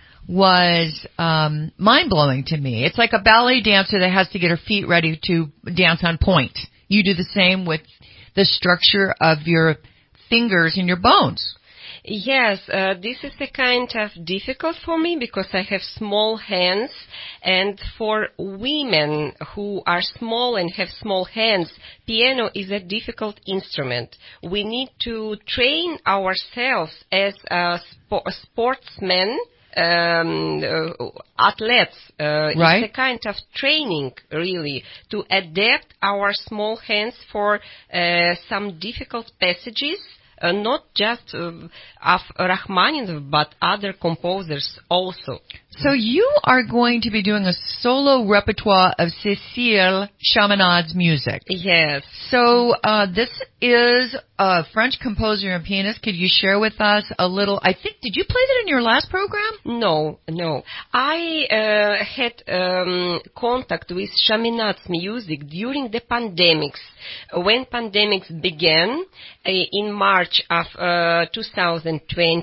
was um, mind-blowing to me. It's like a ballet dancer that has to get her feet ready to dance on point. You do the same with the structure of your fingers and your bones. Yes, uh, this is a kind of difficult for me because I have small hands, and for women who are small and have small hands, piano is a difficult instrument. We need to train ourselves as a sp- sportsmen, um, uh, athletes. Uh, right. It's a kind of training, really, to adapt our small hands for uh, some difficult passages. Uh, not just uh, of Rachmaninoff, but other composers also. So you are going to be doing a solo repertoire of Cécile Chaminade's music. Yes. So uh, this is a French composer and pianist. Could you share with us a little? I think, did you play that in your last program? No, no. I uh, had um, contact with Chaminade's music during the pandemics. When pandemics began uh, in March of uh, two thousand twenty,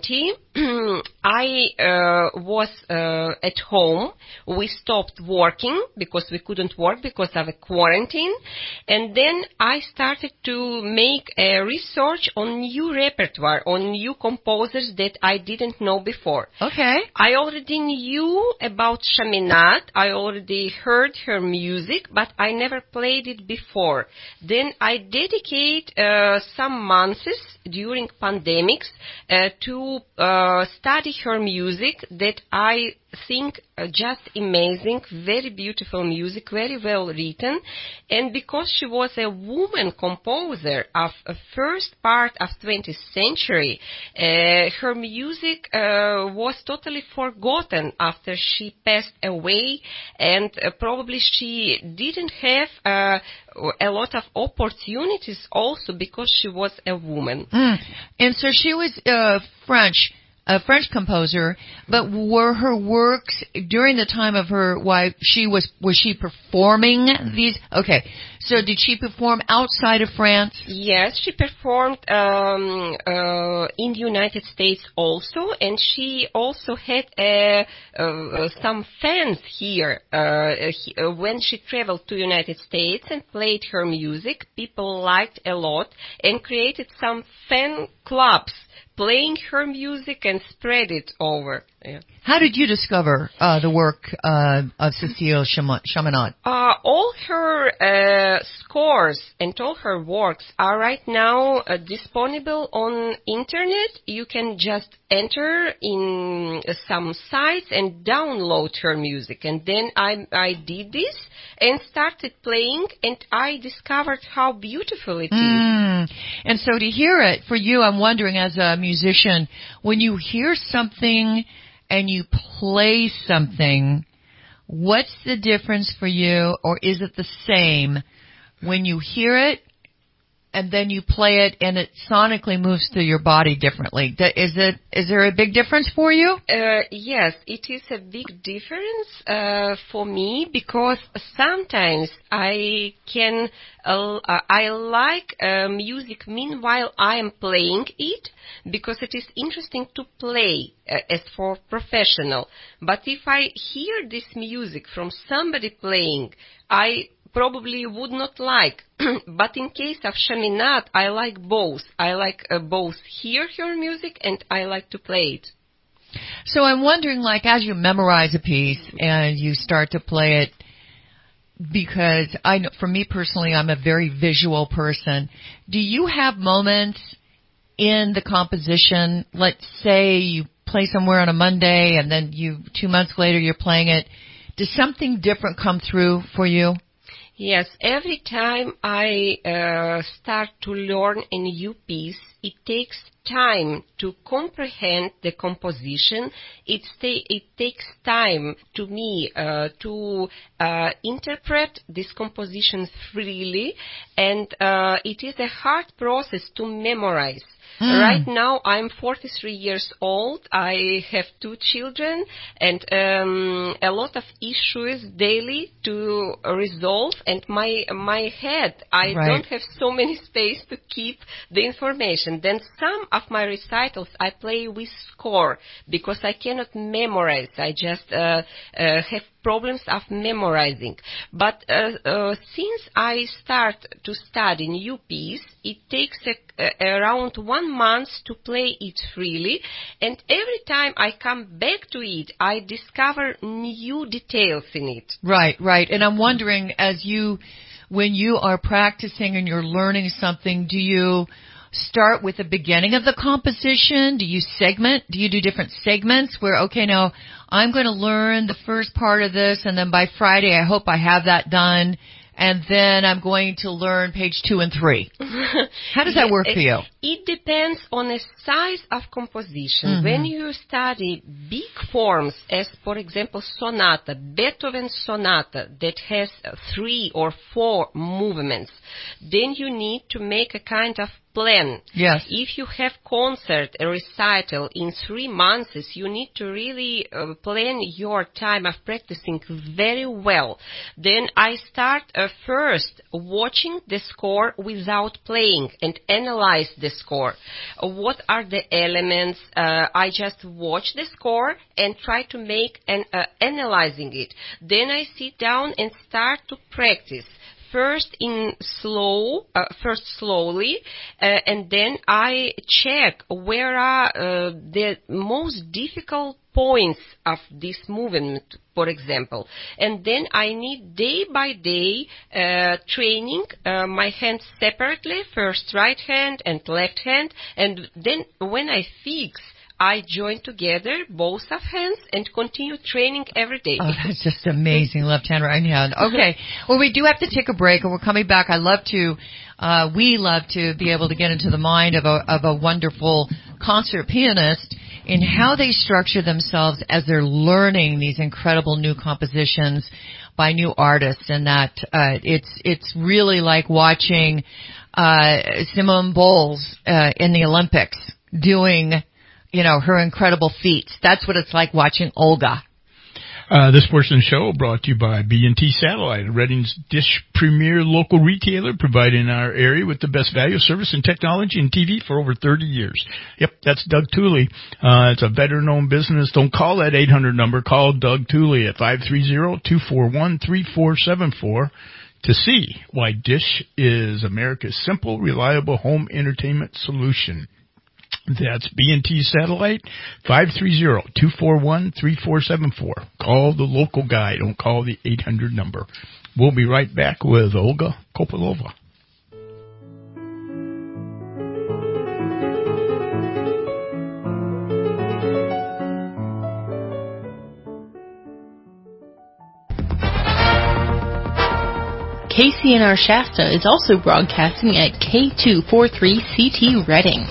I uh, was uh, at home. We stopped working because we couldn't work because of a quarantine. And then I started to make a research on new repertoire, on new composers that I didn't know before. Okay. I already knew about Chaminade. I already heard her music, but I never played it before. Then I dedicate uh, some months during pandemics uh, to uh, study her music that I think uh, just amazing, very beautiful music, very well written. And because she was a woman composer of a first part of twentieth century, uh, her music uh, was totally forgotten after she passed away, and uh, probably she didn't have uh, a lot of opportunities also because she was a woman. Mm. And so she was uh, French. A French composer, but were her works during the time of her wife? She was was she performing these? Okay, so did she perform outside of France? Yes, she performed um, uh, in the United States also, and she also had uh, uh, some fans here uh, he, uh, when she traveled to United States and played her music. People liked a lot and created some fan clubs, playing her music and spread it over. Yeah. How did you discover uh, the work uh, of Cécile Chaminade? Uh, all her uh, scores and all her works are right now uh, disponible on internet. You can just enter in uh, some sites and download her music. And then I, I did this and started playing, and I discovered how beautiful it mm. is. And so to hear it, for you, I'm wondering as a musician, when you hear something and you play something, what's the difference for you, or is it the same when you hear it and then you play it and it sonically moves through your body differently? Is it, is there a big difference for you? Uh, yes, it is a big difference uh, for me, because sometimes I can, uh, I like uh, music meanwhile I am playing it, because it is interesting to play uh, as for professional. But if I hear this music from somebody playing, I probably would not like. But in case of Chaminade, I like both. I like uh, both hear her music and I like to play it. So I'm wondering, like, as you memorize a piece and you start to play it, because I know, for me personally, I'm a very visual person. Do you have moments in the composition, let's say you play somewhere on a Monday and then you two months later you're playing it, does something different come through for you? Yes, every time I uh, start to learn a new piece, it takes time to comprehend the composition. It, sta- it takes time to me uh, to uh, interpret this composition freely, and uh, it is a hard process to memorize. Mm. Right now, I'm forty-three years old. I have two children and um, a lot of issues daily to resolve. And my my head, I right. don't have so many space to keep the information. Then some of my recitals I play with score because I cannot memorize. I just uh, uh, have problems of memorizing. But uh, uh, since I start to study new piece, it takes a, a, around one month to play it freely, and every time I come back to it, I discover new details in it. Right, right. And I'm wondering, as you, when you are practicing and you're learning something, do you start with the beginning of the composition? Do you segment? Do you do different segments where, okay, now I'm going to learn the first part of this, and then by Friday I hope I have that done, and then I'm going to learn page two and three. How does that work for you? It depends on the size of composition. Mm-hmm. When you study big forms, as for example sonata, Beethoven sonata that has three or four movements, then you need to make a kind of plan. Yes. If you have concert, a recital in three months, you need to really uh, plan your time of practicing very well. Then I start uh, first watching the score without playing and analyze the score. What are the elements? Uh, I just watch the score and try to make an uh, analyzing it. Then I sit down and start to practice. First in slow, uh, first slowly, uh, and then I check where are uh, the most difficult points of this movement, for example. And then I need day by day uh, training uh, my hands separately, first right hand and left hand, and then when I fix, I join together both of hands and continue training every day. Oh, that's just amazing. Left hand, right hand. Okay. Well, we do have to take a break, and we're coming back. I love to, uh, we love to be able to get into the mind of a, of a wonderful concert pianist in how they structure themselves as they're learning these incredible new compositions by new artists, and that uh, it's it's really like watching uh, Simone Biles uh, in the Olympics doing, you know, her incredible feats. That's what it's like watching Olga. Uh, this portion of the show brought to you by B and T Satellite, Reading's Dish premier local retailer, providing our area with the best value, service, and technology in T V for over thirty years. Yep, that's Doug Tooley. Uh, it's a veteran-owned business. Don't call that eight hundred number. Call Doug Tooley at five three zero, two four one, three four seven four to see why Dish is America's simple, reliable home entertainment solution. That's B and T Satellite, five three zero, two four one, three four seven four. Call the local guy. Don't call the eight hundred number. We'll be right back with Olga Kopylova. K C N R Shasta is also broadcasting at K two forty-three C T Reading.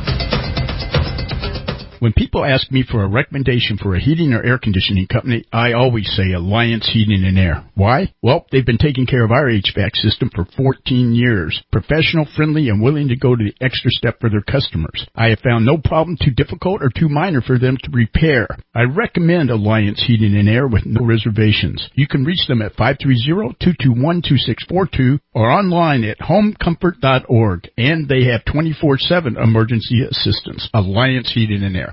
When people ask me for a recommendation for a heating or air conditioning company, I always say Alliance Heating and Air. Why? Well, they've been taking care of our H V A C system for fourteen years. Professional, friendly, and willing to go to the extra step for their customers. I have found no problem too difficult or too minor for them to repair. I recommend Alliance Heating and Air with no reservations. You can reach them at five three zero, two two one, two six four two or online at home comfort dot org. And they have twenty-four seven emergency assistance. Alliance Heating and Air.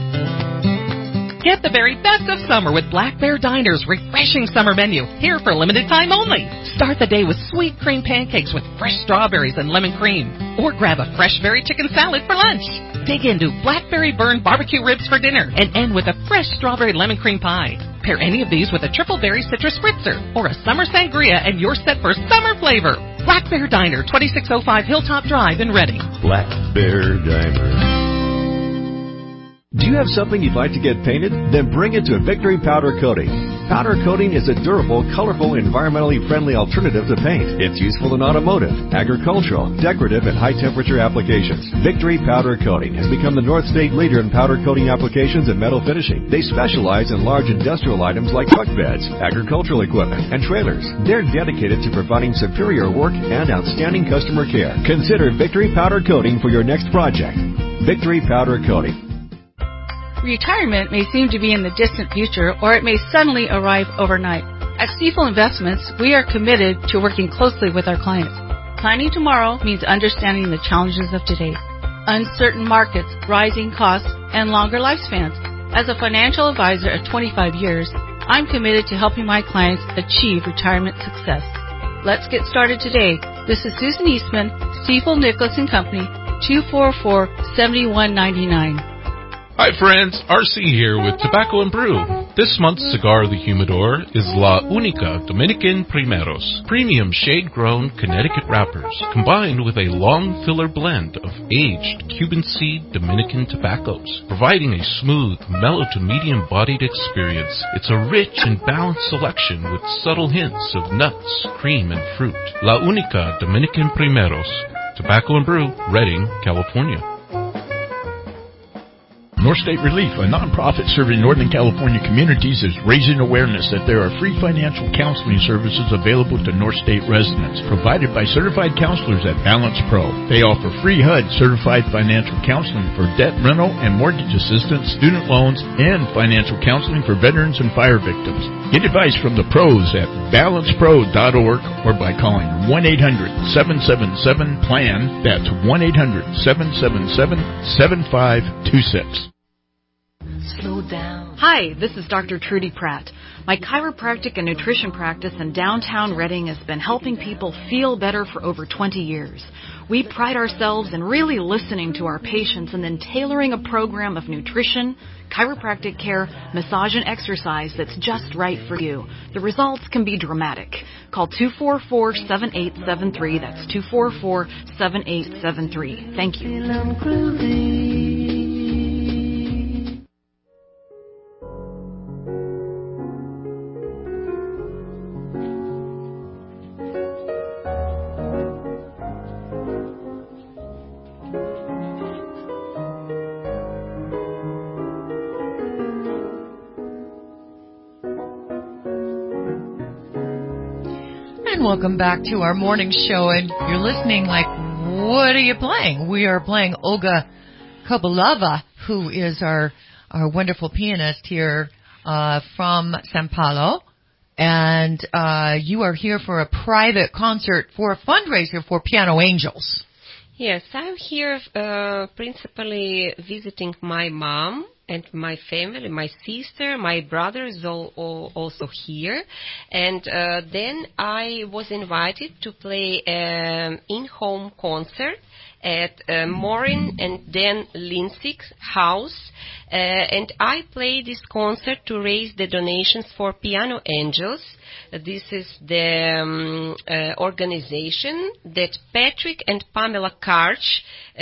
Get the very best of summer with Black Bear Diner's refreshing summer menu, here for limited time only. Start the day with sweet cream pancakes with fresh strawberries and lemon cream. Or grab a fresh berry chicken salad for lunch. Dig into blackberry burned barbecue ribs for dinner and end with a fresh strawberry lemon cream pie. Pair any of these with a triple berry citrus spritzer or a summer sangria and you're set for summer flavor. Black Bear Diner, twenty-six oh five Hilltop Drive in Reading. Black Bear Diner. Do you have something you'd like to get painted? Then bring it to Victory Powder Coating. Powder coating is a durable, colorful, environmentally friendly alternative to paint. It's useful in automotive, agricultural, decorative, and high-temperature applications. Victory Powder Coating has become the North State leader in powder coating applications and metal finishing. They specialize in large industrial items like truck beds, agricultural equipment, and trailers. They're dedicated to providing superior work and outstanding customer care. Consider Victory Powder Coating for your next project. Victory Powder Coating. Retirement may seem to be in the distant future, or it may suddenly arrive overnight. At Stifel Investments, we are committed to working closely with our clients. Planning tomorrow means understanding the challenges of today. Uncertain markets, rising costs, and longer lifespans. As a financial advisor of twenty-five years, I'm committed to helping my clients achieve retirement success. Let's get started today. This is Susan Eastman, Stifel Nicholas and Company, two four four, seven one nine nine. Hi friends, R C here with Tobacco and Brew. This month's cigar of the humidor is La Única Dominican Primeros, premium shade-grown Connecticut wrappers, combined with a long filler blend of aged Cuban seed Dominican tobaccos, providing a smooth, mellow to medium-bodied experience. It's a rich and balanced selection with subtle hints of nuts, cream, and fruit. La Única Dominican Primeros, Tobacco and Brew, Reading, California. North State Relief, a nonprofit serving Northern California communities, is raising awareness that there are free financial counseling services available to North State residents, provided by certified counselors at Balance Pro. They offer free H U D certified financial counseling for debt rental and mortgage assistance, student loans, and financial counseling for veterans and fire victims. Get advice from the pros at balance pro dot org or by calling one eight hundred seven seven seven plan. That's one eight hundred seven seven seven seven five two six. Slow down. Hi, this is Doctor Trudy Pratt. My chiropractic and nutrition practice in downtown Redding has been helping people feel better for over twenty years. We pride ourselves in really listening to our patients and then tailoring a program of nutrition, chiropractic care, massage, and exercise that's just right for you. The results can be dramatic. Call two four four, seven eight seven three. That's two four four, seven eight seven three. Thank you. Welcome back to our morning show, and you're listening like, what are you playing? We are playing Olga Kobalova, who is our our wonderful pianist here uh, from San Paulo, and uh, you are here for a private concert for a fundraiser for Piano Angels. Yes, I'm here uh, principally visiting my mom and my family, my sister, my brother is all, all also here. And uh, then I was invited to play an in-home concert at uh, Maureen and Dan Linsick's house. Uh, and I play this concert to raise the donations for Piano Angels. Uh, this is the um, uh, organization that Patrick and Pamela Karch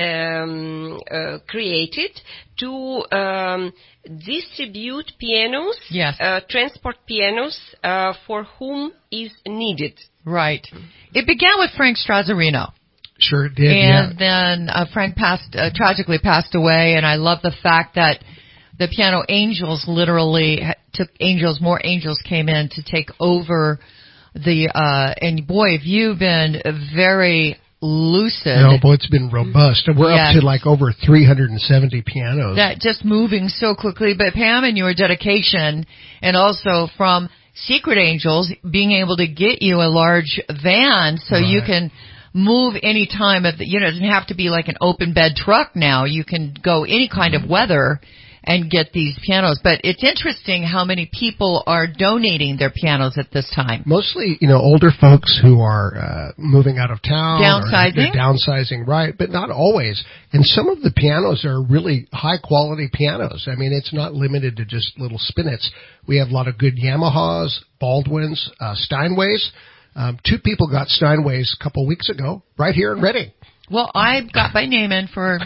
um, uh, created to um, distribute pianos, yes. uh, transport pianos uh, for whom is needed. Right. It began with Frank Strazzarino. Sure did, and yeah. then uh, Frank passed, uh, tragically passed away, and I love the fact that the Piano Angels literally ha- took angels, more angels came in to take over the, uh, and boy, have you been very lucid. No, boy, it's been robust. We're yes. up to like over three hundred seventy pianos. That just moving so quickly. But Pam, and your dedication, and also from Secret Angels, being able to get you a large van so right. you can move any time of the, you know, it doesn't have to be like an open bed truck now. You can go any kind of weather and get these pianos. But it's interesting how many people are donating their pianos at this time. Mostly, you know, older folks who are uh, moving out of town. Downsizing. Or they're downsizing, right, but not always. And some of the pianos are really high-quality pianos. I mean, it's not limited to just little spinets. We have a lot of good Yamahas, Baldwins, uh, Steinways. Um, two people got Steinways a couple of weeks ago, right here in Redding. Well, I got my name in for...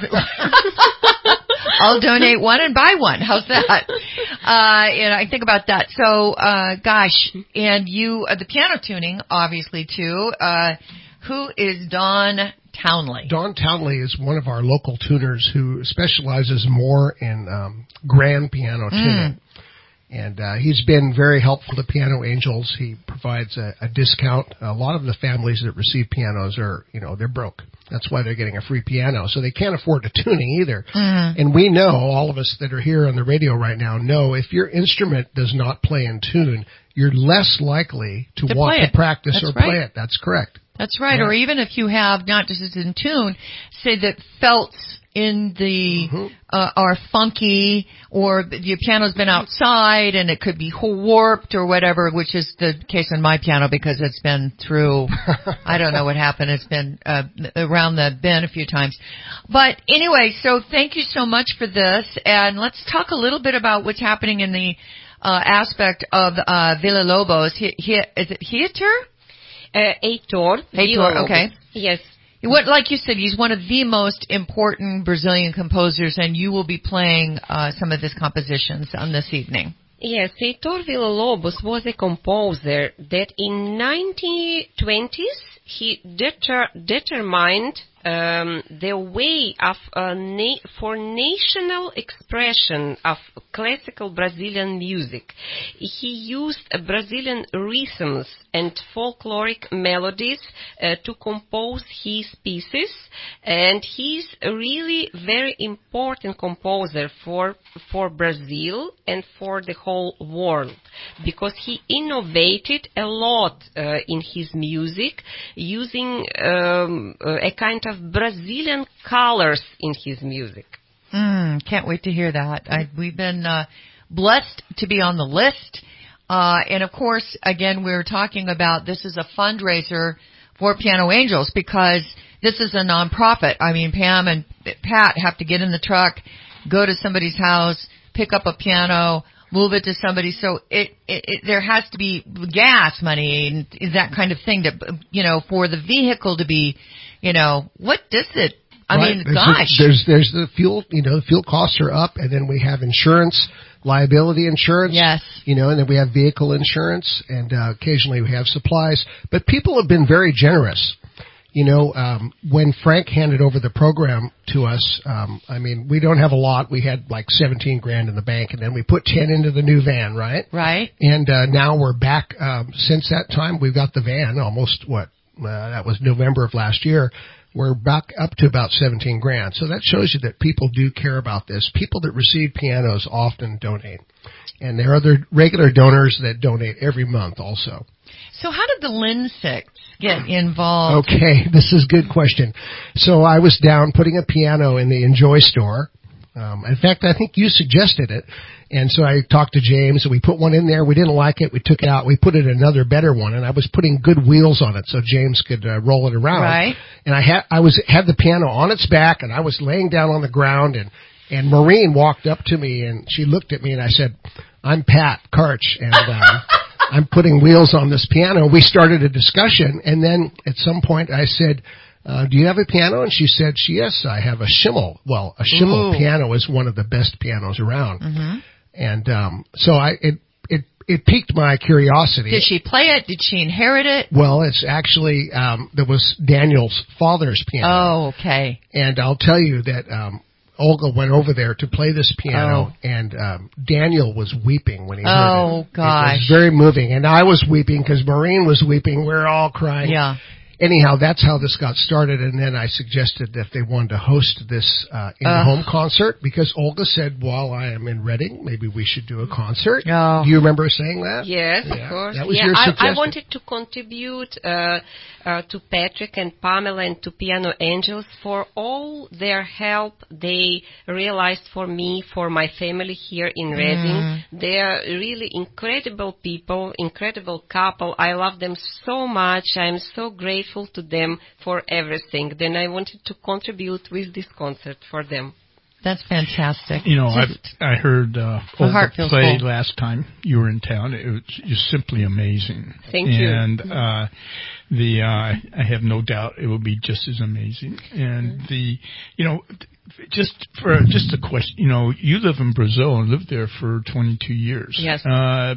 I'll donate one and buy one. How's that? Uh, and I think about that. So, uh, gosh, and you, uh, the piano tuning, obviously, too. Uh, who is Don Townley? Don Townley is one of our local tuners who specializes more in um, grand piano tuning. Mm. And uh, he's been very helpful to Piano Angels. He provides a, a discount. A lot of the families that receive pianos are, you know, they're broke. That's why they're getting a free piano. So they can't afford the tuning either. Mm-hmm. And we know, all of us that are here on the radio right now know, if your instrument does not play in tune, you're less likely to, to want to practice That's or right. play it. That's correct. That's right. right. Or even if you have, not just as in tune, say that felts in the mm-hmm. uh, are funky, or your piano's been outside and it could be warped or whatever, which is the case on my piano because it's been through, I don't know what happened. It's been uh, around the bend a few times. But anyway, so thank you so much for this, and let's talk a little bit about what's happening in the uh, aspect of uh, Villalobos. He, he, is it Heitor? Uh, Heitor. Heitor, okay. Yes. What, like you said, he's one of the most important Brazilian composers, and you will be playing uh, some of his compositions on this evening. Yes, Heitor Villa-Lobos was a composer that in nineteen twenties he deter- determined um, the way of uh, na- for national expression of classical Brazilian music. He used uh, Brazilian rhythms and folkloric melodies uh, to compose his pieces, and he's a really very important composer for for Brazil and for the whole world, because he innovated a lot uh, in his music, using um, a kind of Brazilian colors in his music. Mm, can't wait to hear that. I, we've been uh, blessed to be on the list. Uh, and of course, again, we're talking about this is a fundraiser for Piano Angels because this is a nonprofit. I mean, Pam and Pat have to get in the truck, go to somebody's house, pick up a piano, move it to somebody. So it, it, it there has to be gas money and that kind of thing to, you know, for the vehicle to be, you know, what does it? I right. mean, there's gosh. A, there's there's the fuel, you know, the fuel costs are up, and then we have insurance, liability insurance. Yes. You know, and then we have vehicle insurance, and uh, occasionally we have supplies. But people have been very generous. You know, um, when Frank handed over the program to us, um, I mean, we don't have a lot. We had like seventeen grand in the bank, and then we put ten into the new van, right? Right. And uh, now we're back. Um, since that time, we've got the van almost, what, uh, that was November of last year. We're back up to about seventeen grand. So that shows you that people do care about this. People that receive pianos often donate. And there are other regular donors that donate every month also. So how did the Linsicks get involved? Okay, this is a good question. So I was down putting a piano in the Enjoy store. Um, in fact, I think you suggested it. And so I talked to James, and we put one in there. We didn't like it. We took it out. We put in another better one, and I was putting good wheels on it so James could uh, roll it around. Right. And I had I was had the piano on its back, and I was laying down on the ground, and and Maureen walked up to me, and she looked at me, and I said, "I'm Pat Karch, and um, I'm putting wheels on this piano." We started a discussion, and then at some point I said, Uh, do you have a piano? And she said, yes, I have a Schimmel. Well, a Schimmel Ooh. piano is one of the best pianos around. Mm-hmm. And um, so I it, it it piqued my curiosity. Did she play it? Did she inherit it? Well, it's actually, um, there was Daniel's father's piano. Oh, okay. And I'll tell you that um, Olga went over there to play this piano, oh. and um, Daniel was weeping when he heard oh, it. Oh, gosh. It was very moving. And I was weeping because Maureen was weeping. We were all crying. Yeah. Anyhow, that's how this got started, and then I suggested that they wanted to host this uh, in-home uh, concert because Olga said, while I am in Reading, maybe we should do a concert. Oh. Do you remember saying that? Yes, yeah. of course. That was yeah, your I, suggestion. I wanted to contribute uh, uh, to Patrick and Pamela and to Piano Angels for all their help they realized for me, for my family here in Reading. Mm. They are really incredible people, incredible couple. I love them so much. I'm so grateful to them for everything. Then I wanted to contribute with this concert for them. That's fantastic. You know, I've, I heard uh, Olga play full. last time you were in town. It was just simply amazing. Thank and, you. And uh, the uh, I have no doubt it will be just as amazing. And the you know. Just for just a question, you know, you live in Brazil and lived there for twenty-two years. Yes. Uh,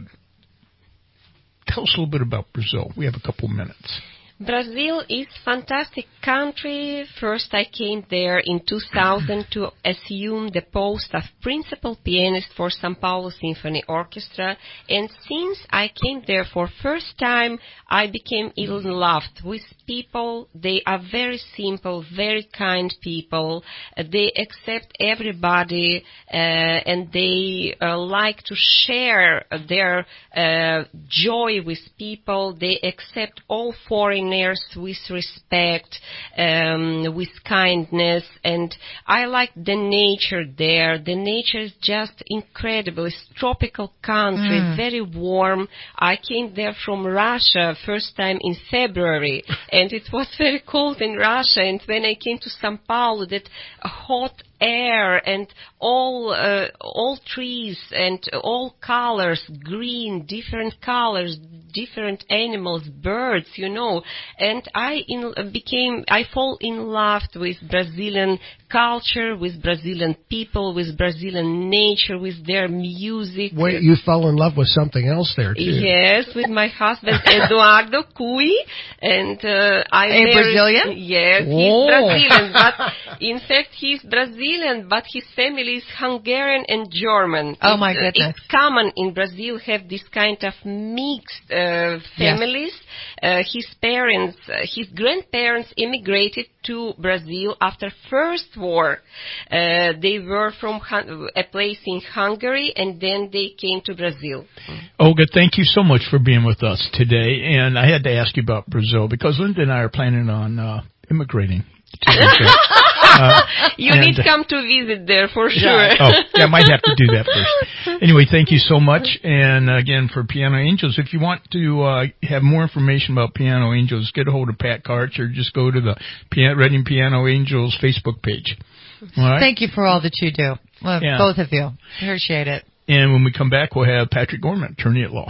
tell us a little bit about Brazil. We have a couple minutes. Brazil is a fantastic country. First, I came there in two thousand to assume the post of principal pianist for São Paulo Symphony Orchestra. And since I came there for first time, I became in love with people. They are very simple, very kind people. Uh, they accept everybody, uh, and they uh, like to share their uh, joy with people. They accept all foreigners with respect, um, with kindness, and I like the nature there. The nature is just incredible. It's a tropical country, mm. very warm. I came there from Russia first time in February, and it was very cold in Russia. And when I came to São Paulo, that hot air and all uh, all trees and all colors, green, different colors, different animals, birds, you know. And I in, became, I fall in love with Brazilian culture, with Brazilian people, with Brazilian nature, with their music. Wait, you fell in love with something else there too. Yes, with my husband Eduardo Cui. And uh, I A married, Brazilian? Yes, Oh. he's Brazilian, but in fact he's Brazilian, but his family is Hungarian and German. Oh it's, my uh, goodness. it's common in Brazil have this kind of mixed uh, families. Uh, his parents, uh, his grandparents immigrated to Brazil after First War. Uh, they were from Hun- a place in Hungary, and then they came to Brazil. Olga, thank you so much for being with us today. And I had to ask you about Brazil because Linda and I are planning on uh, immigrating to Brazil. Uh, you and, need to come to visit there for sure. Yeah. Oh, yeah, I might have to do that first. Anyway, thank you so much. And again, for Piano Angels, if you want to uh, have more information about Piano Angels, get a hold of Pat Karch or just go to the Piano, Reading Piano Angels Facebook page. All right? Thank you for all that you do, well, Yeah. both of you. Appreciate it. And when we come back, we'll have Patrick Gorman, attorney at law.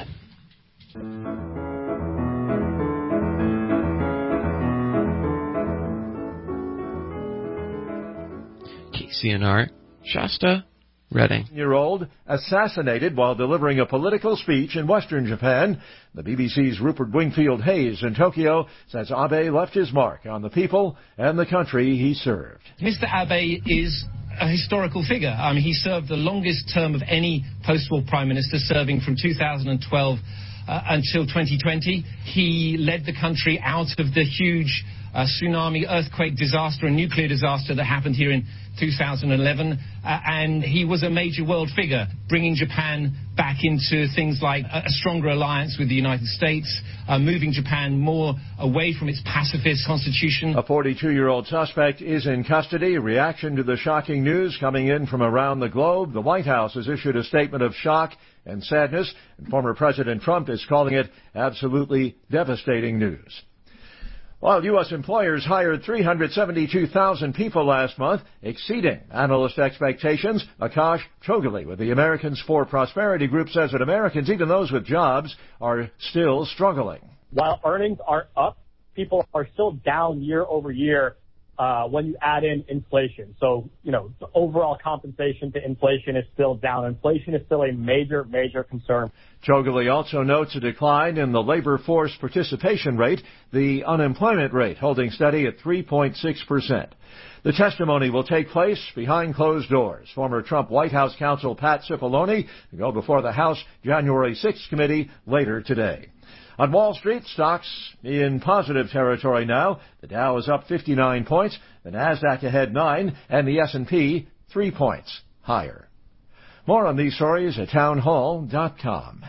K C N R, Shasta, Reading. Year old assassinated while delivering a political speech in Western Japan. The B B C's Rupert Wingfield Hayes in Tokyo says Abe left his mark on the people and the country he served. Mister Abe is a historical figure. I mean, he served the longest term of any post-war prime minister, serving from two thousand twelve uh, until twenty twenty. He led the country out of the huge uh, tsunami, earthquake disaster and nuclear disaster that happened here in two thousand eleven, uh, and he was a major world figure, bringing Japan back into things like a, a stronger alliance with the United States, uh, moving Japan more away from its pacifist constitution. A forty-two-year-old suspect is in custody. Reaction to the shocking news coming in from around the globe. The White House has issued a statement of shock and sadness, and former President Trump is calling it absolutely devastating news. While U S employers hired three hundred seventy-two thousand people last month, exceeding analyst expectations, Akash Chogali with the Americans for Prosperity Group says that Americans, even those with jobs, are still struggling. While earnings are up, people are still down year over year uh, when you add in inflation. So, you know, the overall compensation to inflation is still down. Inflation is still a major, major concern. Chogali also notes a decline in the labor force participation rate, the unemployment rate holding steady at three point six percent. The testimony will take place behind closed doors. Former Trump White House counsel Pat Cipollone will go before the House January sixth committee later today. On Wall Street, stocks in positive territory now. The Dow is up fifty-nine points, the Nasdaq ahead nine, and the S and P three points higher. More on these stories at townhall dot com.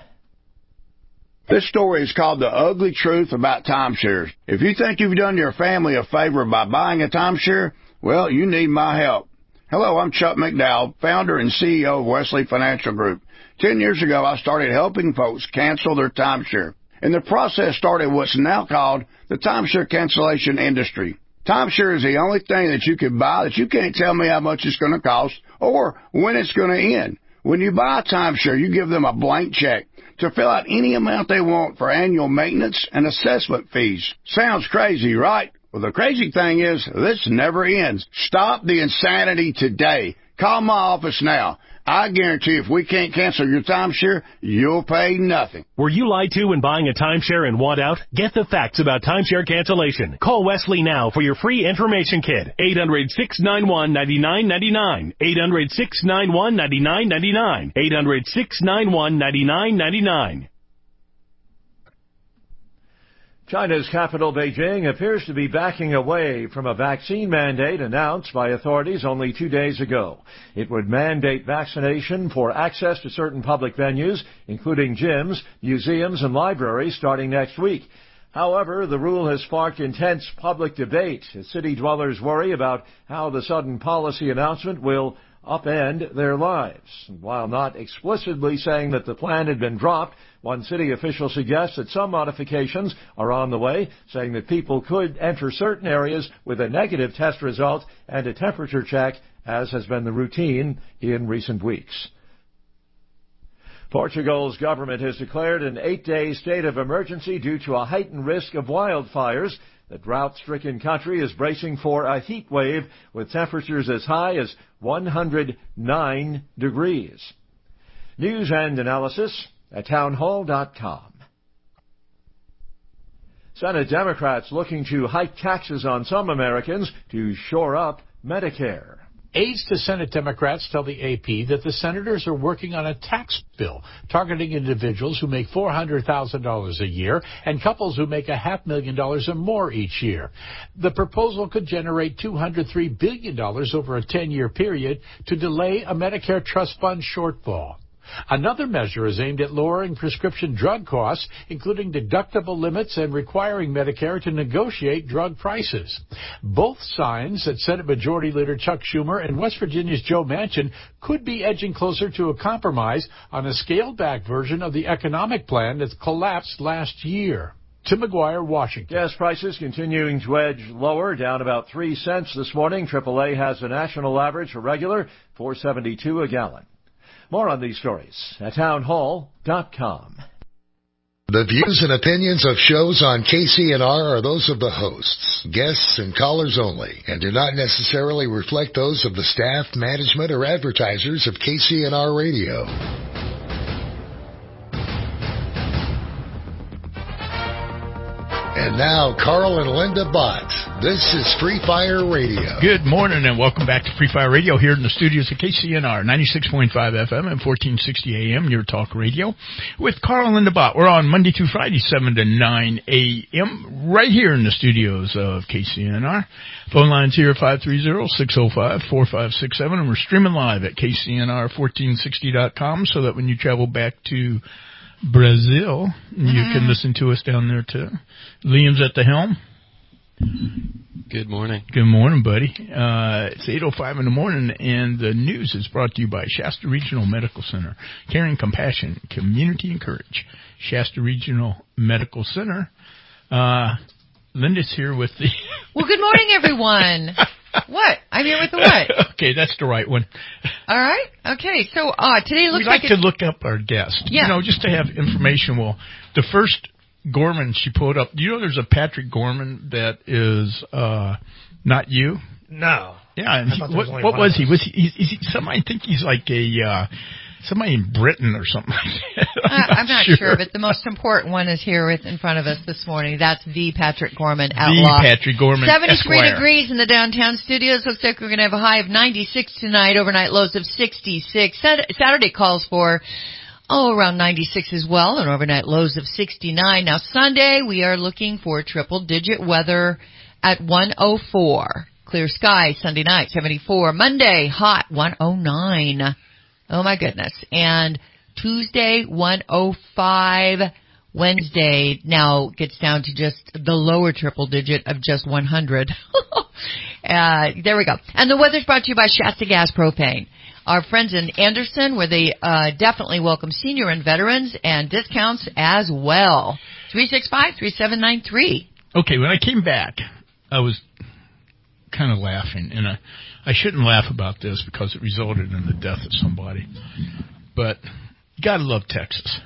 This story is called The Ugly Truth About Timeshares. If you think you've done your family a favor by buying a timeshare, well, you need my help. Hello, I'm Chuck McDowell, founder and C E O of Wesley Financial Group. Ten years ago, I started helping folks cancel their timeshare. And the process started what's now called the timeshare cancellation industry. Timeshare is the only thing that you can buy that you can't tell me how much it's going to cost or when it's going to end. When you buy a timeshare, you give them a blank check to fill out any amount they want for annual maintenance and assessment fees. Sounds crazy, right? Well, the crazy thing is, this never ends. Stop the insanity today. Call my office now. I guarantee if we can't cancel your timeshare, you'll pay nothing. Were you lied to when buying a timeshare and want out? Get the facts about timeshare cancellation. Call Wesley now for your free information kit. eight hundred, six nine one, nine nine nine nine. eight hundred, six nine one, nine nine nine nine. eight hundred, six nine one, nine nine nine nine. China's capital, Beijing, appears to be backing away from a vaccine mandate announced by authorities only two days ago. It would mandate vaccination for access to certain public venues, including gyms, museums, and libraries, starting next week. However, the rule has sparked intense public debate as city dwellers worry about how the sudden policy announcement will upend their lives. While not explicitly saying that the plan had been dropped, one city official suggests that some modifications are on the way, saying that people could enter certain areas with a negative test result and a temperature check, as has been the routine in recent weeks. Portugal's government has declared an eight-day state of emergency due to a heightened risk of wildfires. The drought-stricken country is bracing for a heat wave with temperatures as high as one hundred nine degrees. News and analysis at townhall dot com. Senate Democrats looking to hike taxes on some Americans to shore up Medicare. Aides to Senate Democrats tell the A P that the senators are working on a tax bill targeting individuals who make four hundred thousand dollars a year and couples who make a half million dollars or more each year. The proposal could generate two hundred three billion dollars over a ten-year period to delay a Medicare trust fund shortfall. Another measure is aimed at lowering prescription drug costs, including deductible limits and requiring Medicare to negotiate drug prices. Both signs that Senate Majority Leader Chuck Schumer and West Virginia's Joe Manchin could be edging closer to a compromise on a scaled-back version of the economic plan that collapsed last year. Tim McGuire, Washington. Gas prices continuing to edge lower, down about three cents this morning. triple A has a national average for regular, four seventy-two a gallon. More on these stories at town hall dot com. The views and opinions of shows on K C N R are those of the hosts, guests, and callers only, and do not necessarily reflect those of the staff, management, or advertisers of K C N R Radio. And now, Carl and Linda Bott. This is Free Fire Radio. Good morning and welcome back to Free Fire Radio here in the studios of K C N R, ninety-six point five F M and fourteen sixty A M, your talk radio, with Carl and Linda Bott. We're on Monday through Friday, seven to nine A M, right here in the studios of K C N R. Phone lines here, five three zero, six zero five, four five six seven, and we're streaming live at K C N R fourteen sixty dot com so that when you travel back to Brazil, mm-hmm. you can listen to us down there too. Liam's at the helm. Good morning. Good morning, buddy. Uh, it's eight oh five in the morning, and the news is brought to you by Shasta Regional Medical Center. Caring, compassion, community, and courage. Shasta Regional Medical Center. Uh, Linda's here with the... Well, good morning, everyone. What? I'm here with the what? Okay, that's the right one. All right. Okay, so uh, today looks we like, like to look up our guest. Yeah. You know, just to have information. Well, the first Gorman she pulled up, do you know there's a Patrick Gorman that is uh, not you? No. Yeah, and he, what, what was he? Was he, is he somebody, I think he's like a... Uh, Somebody in Britain or something like that. I'm, uh, not, I'm not sure. sure, but the most important one is here with, in front of us this morning. That's the Patrick Gorman Outlaw. The Patrick Gorman seventy-three Esquire. Degrees in the downtown studios. Looks like we're going to have a high of ninety-six tonight, overnight lows of sixty-six. Saturday calls for, oh, around ninety-six as well, and overnight lows of sixty-nine. Now, Sunday, we are looking for triple-digit weather at one oh four. Clear skies Sunday night, seventy-four. Monday, hot, one oh nine. Oh, my goodness. And Tuesday, one oh five. Wednesday now gets down to just the lower triple digit of just one hundred. uh, there we go. And the weather's brought to you by Shasta Gas Propane. Our friends in Anderson, where they uh, definitely welcome senior and veterans and discounts as well. three six five, three seven nine three. Okay, when I came back, I was kind of laughing, and I, I shouldn't laugh about this because it resulted in the death of somebody. But you got to love Texas.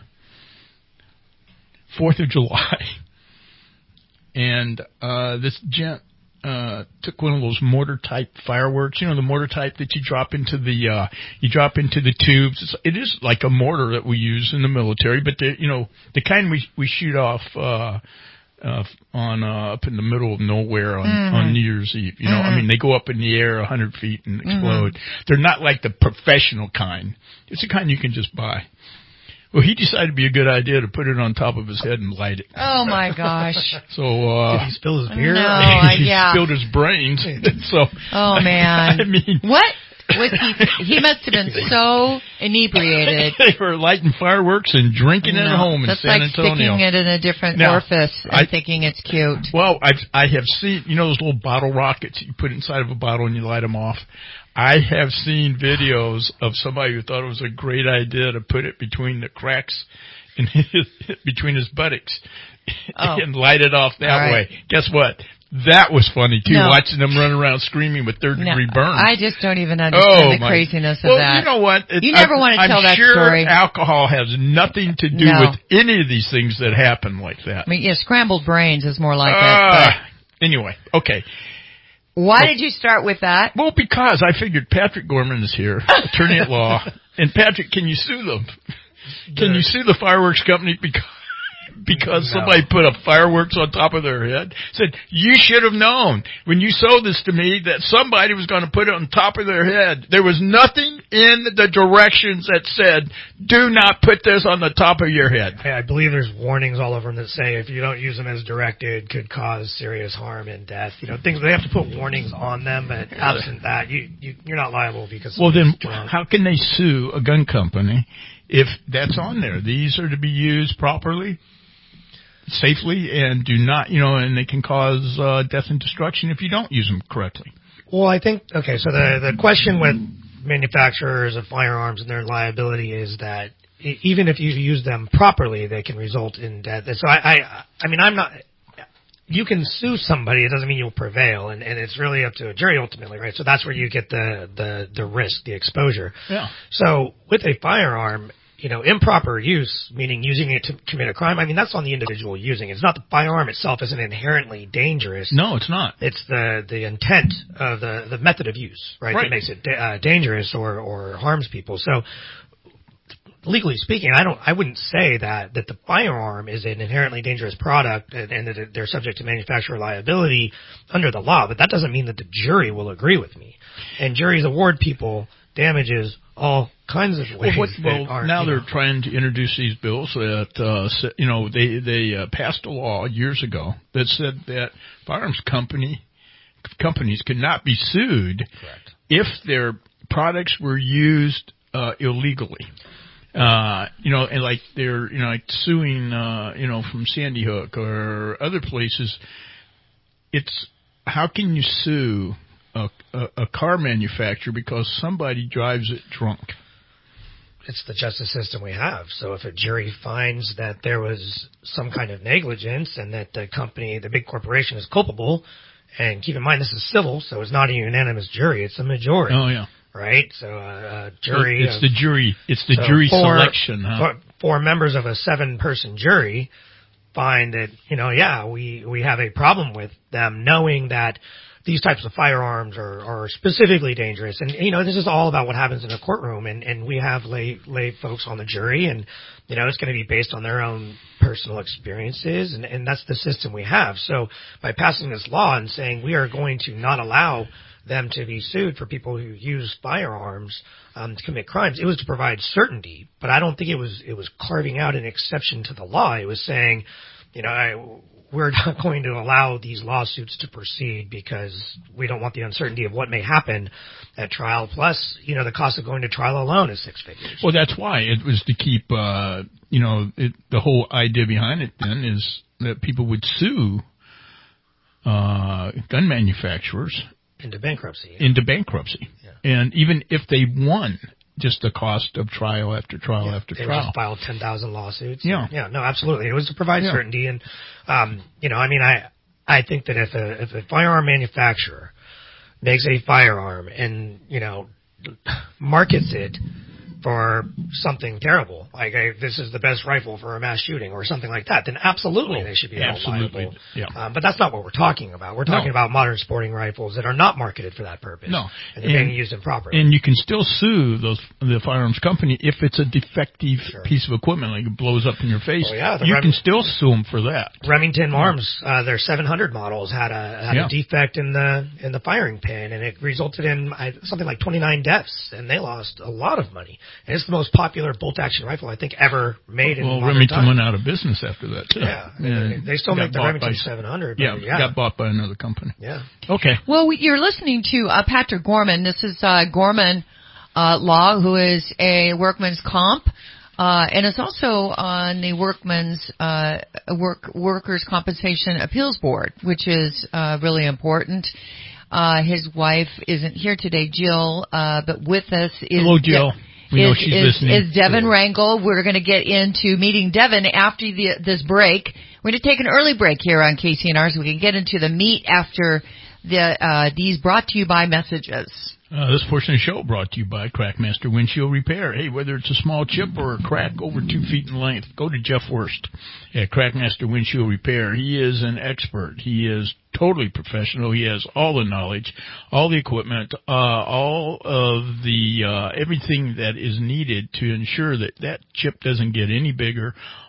Fourth of July. And uh, this gent uh, took one of those mortar-type fireworks. You know, the mortar type that you drop into the uh, you drop into the tubes. It's, it is like a mortar that we use in the military, but the you know the kind we we shoot off. Uh, Uh, on uh, up in the middle of nowhere on, mm-hmm. on New Year's Eve. You know, mm-hmm. I mean, they go up in the air a hundred feet and explode. Mm-hmm. They're not like the professional kind. It's the kind you can just buy. Well, he decided it'd be a good idea to put it on top of his head and light it. Oh my gosh! So uh, did he spill his beer? No, uh, he yeah. spilled his brains. so oh man! I mean, what? Was he, he must have been so inebriated. They were lighting fireworks and drinking no, it at home in that's San like Antonio. Sticking it in a different now, orifice and I, thinking it's cute. Well, I've, I have seen, you know those little bottle rockets you put inside of a bottle and you light them off? I have seen videos of somebody who thought it was a great idea to put it between the cracks in his, between his buttocks oh. and light it off that right. way. Guess what? That was funny, too, no. watching them run around screaming with third-degree no, burns. I just don't even understand oh, the my. craziness of well, that. You know what? It, you never I, want to I'm tell that sure story. Alcohol has nothing to do no. with any of these things that happen like that. I mean, yeah, scrambled brains is more like uh, it. But anyway, okay. Why well, did you start with that? Well, because I figured Patrick Gorman is here, attorney at law. And, Patrick, can you sue them? Can you sue the fireworks company because... because No. somebody put a fireworks on top of their head? Said, you should have known when you sold this to me that somebody was going to put it on top of their head. There was nothing in the directions that said, do not put this on the top of your head. I believe there's warnings all over them that say if you don't use them as directed, could cause serious harm and death. You know, things they have to put warnings on them, but absent that, you, you you're not liable because. Well, then, drunk. how can they sue a gun company if that's on there? These are to be used properly, safely, and do not, you know, and they can cause uh, death and destruction if you don't use them correctly. Well, I think okay. So the the question with manufacturers of firearms and their liability is that e- even if you use them properly, they can result in death. And so I, I, I mean, I'm not. You can sue somebody. It doesn't mean you'll prevail, and, and it's really up to a jury ultimately, right? So that's where you get the the the risk, the exposure. Yeah. So with a firearm, you know, improper use, meaning using it to commit a crime, I mean, that's on the individual using it. It's not the firearm itself isn't inherently dangerous. No, it's not. It's the, the intent of the, the method of use, right, Right. that makes it da- uh, dangerous or, or harms people. So, legally speaking, I don't, I wouldn't say that, that the firearm is an inherently dangerous product and, and that they're subject to manufacturer liability under the law, but that doesn't mean that the jury will agree with me. And juries award people damages all kinds of ways. Well, what, that well aren't, now you they're know. trying to introduce these bills that, uh, s- you know, they, they uh, passed a law years ago that said that firearms company companies could not be sued Correct. if their products were used uh, illegally. Uh, you know, and like they're, you know, like suing, uh, you know, from Sandy Hook or other places. It's, how can you sue a, a, a car manufacturer because somebody drives it drunk? It's the justice system we have. So if a jury finds that there was some kind of negligence and that the company, the big corporation, is culpable, and keep in mind this is civil, so it's not a unanimous jury, it's a majority. Oh, yeah. Right? So a, a jury. It's of, the jury. It's the so jury four, selection, huh? Four, four members of a seven-person jury find that, you know, yeah, we, we have a problem with them knowing that these types of firearms are, are specifically dangerous. And, you know, this is all about what happens in a courtroom. And, and we have lay, lay folks on the jury, and, you know, it's going to be based on their own personal experiences. And, and that's the system we have. So by passing this law and saying we are going to not allow them to be sued for people who use firearms um, to commit crimes, it was to provide certainty. But I don't think it was it was carving out an exception to the law. It was saying, you know, I, we're not going to allow these lawsuits to proceed because we don't want the uncertainty of what may happen at trial. Plus, you know, the cost of going to trial alone is six figures. Well, that's why it was to keep, uh, you know, it, the whole idea behind it then is that people would sue uh, gun manufacturers Into bankruptcy. Yeah. into bankruptcy. Yeah. And even if they won, just the cost of trial after trial Yeah, after they trial. just filed ten thousand lawsuits. Yeah. Yeah, no, absolutely. It was to provide Yeah. certainty. And, um, you know, I mean, I, I think that if a, if a firearm manufacturer makes a firearm and, you know, markets it for something terrible, like a, this is the best rifle for a mass shooting or something like that, then absolutely Oh, they should be held absolutely. liable. Yeah. Um, but that's not what we're talking about. We're talking No. about modern sporting rifles that are not marketed for that purpose. No. And they're being used improperly. And you can still sue those the firearms company if it's a defective Sure. piece of equipment, like it blows up in your face. Oh, yeah, the you Rem- can still sue them for that. Remington Arms, uh, their seven hundred models had a had Yeah. a defect in the in the firing pin, and it resulted in I, something like twenty-nine deaths, and they lost a lot of money. And it's the most popular bolt-action rifle I think ever made in Well, modern Remington time. went out of business after that too. Yeah, they, they still got make the bought Remington by- seven hundred. Yeah, but yeah, got bought by another company. yeah. Okay. Well, we- you're listening to uh, Patrick Gorman. This is uh, Gorman uh, Law, who is a workman's comp, uh, and is also on the Workman's uh, Work Workers' Compensation Appeals Board, which is uh, really important. Uh, his wife isn't here today, Jill, uh, but with us is Hello, Jill. De- We know is, she's is, listening. is Devin Rangel. We're going to get into meeting Devin after the, this break. We're going to take an early break here on K C N R so we can get into the meat after the uh, these brought to you by messages. Uh, this portion of the show brought to you by Crackmaster Windshield Repair. Hey, whether it's a small chip or a crack over two feet in length, go to Jeff Worst at Crackmaster Windshield Repair. He is an expert. He is totally professional. He has all the knowledge, all the equipment, uh, all of the uh, everything that is needed to ensure that that chip doesn't get any bigger,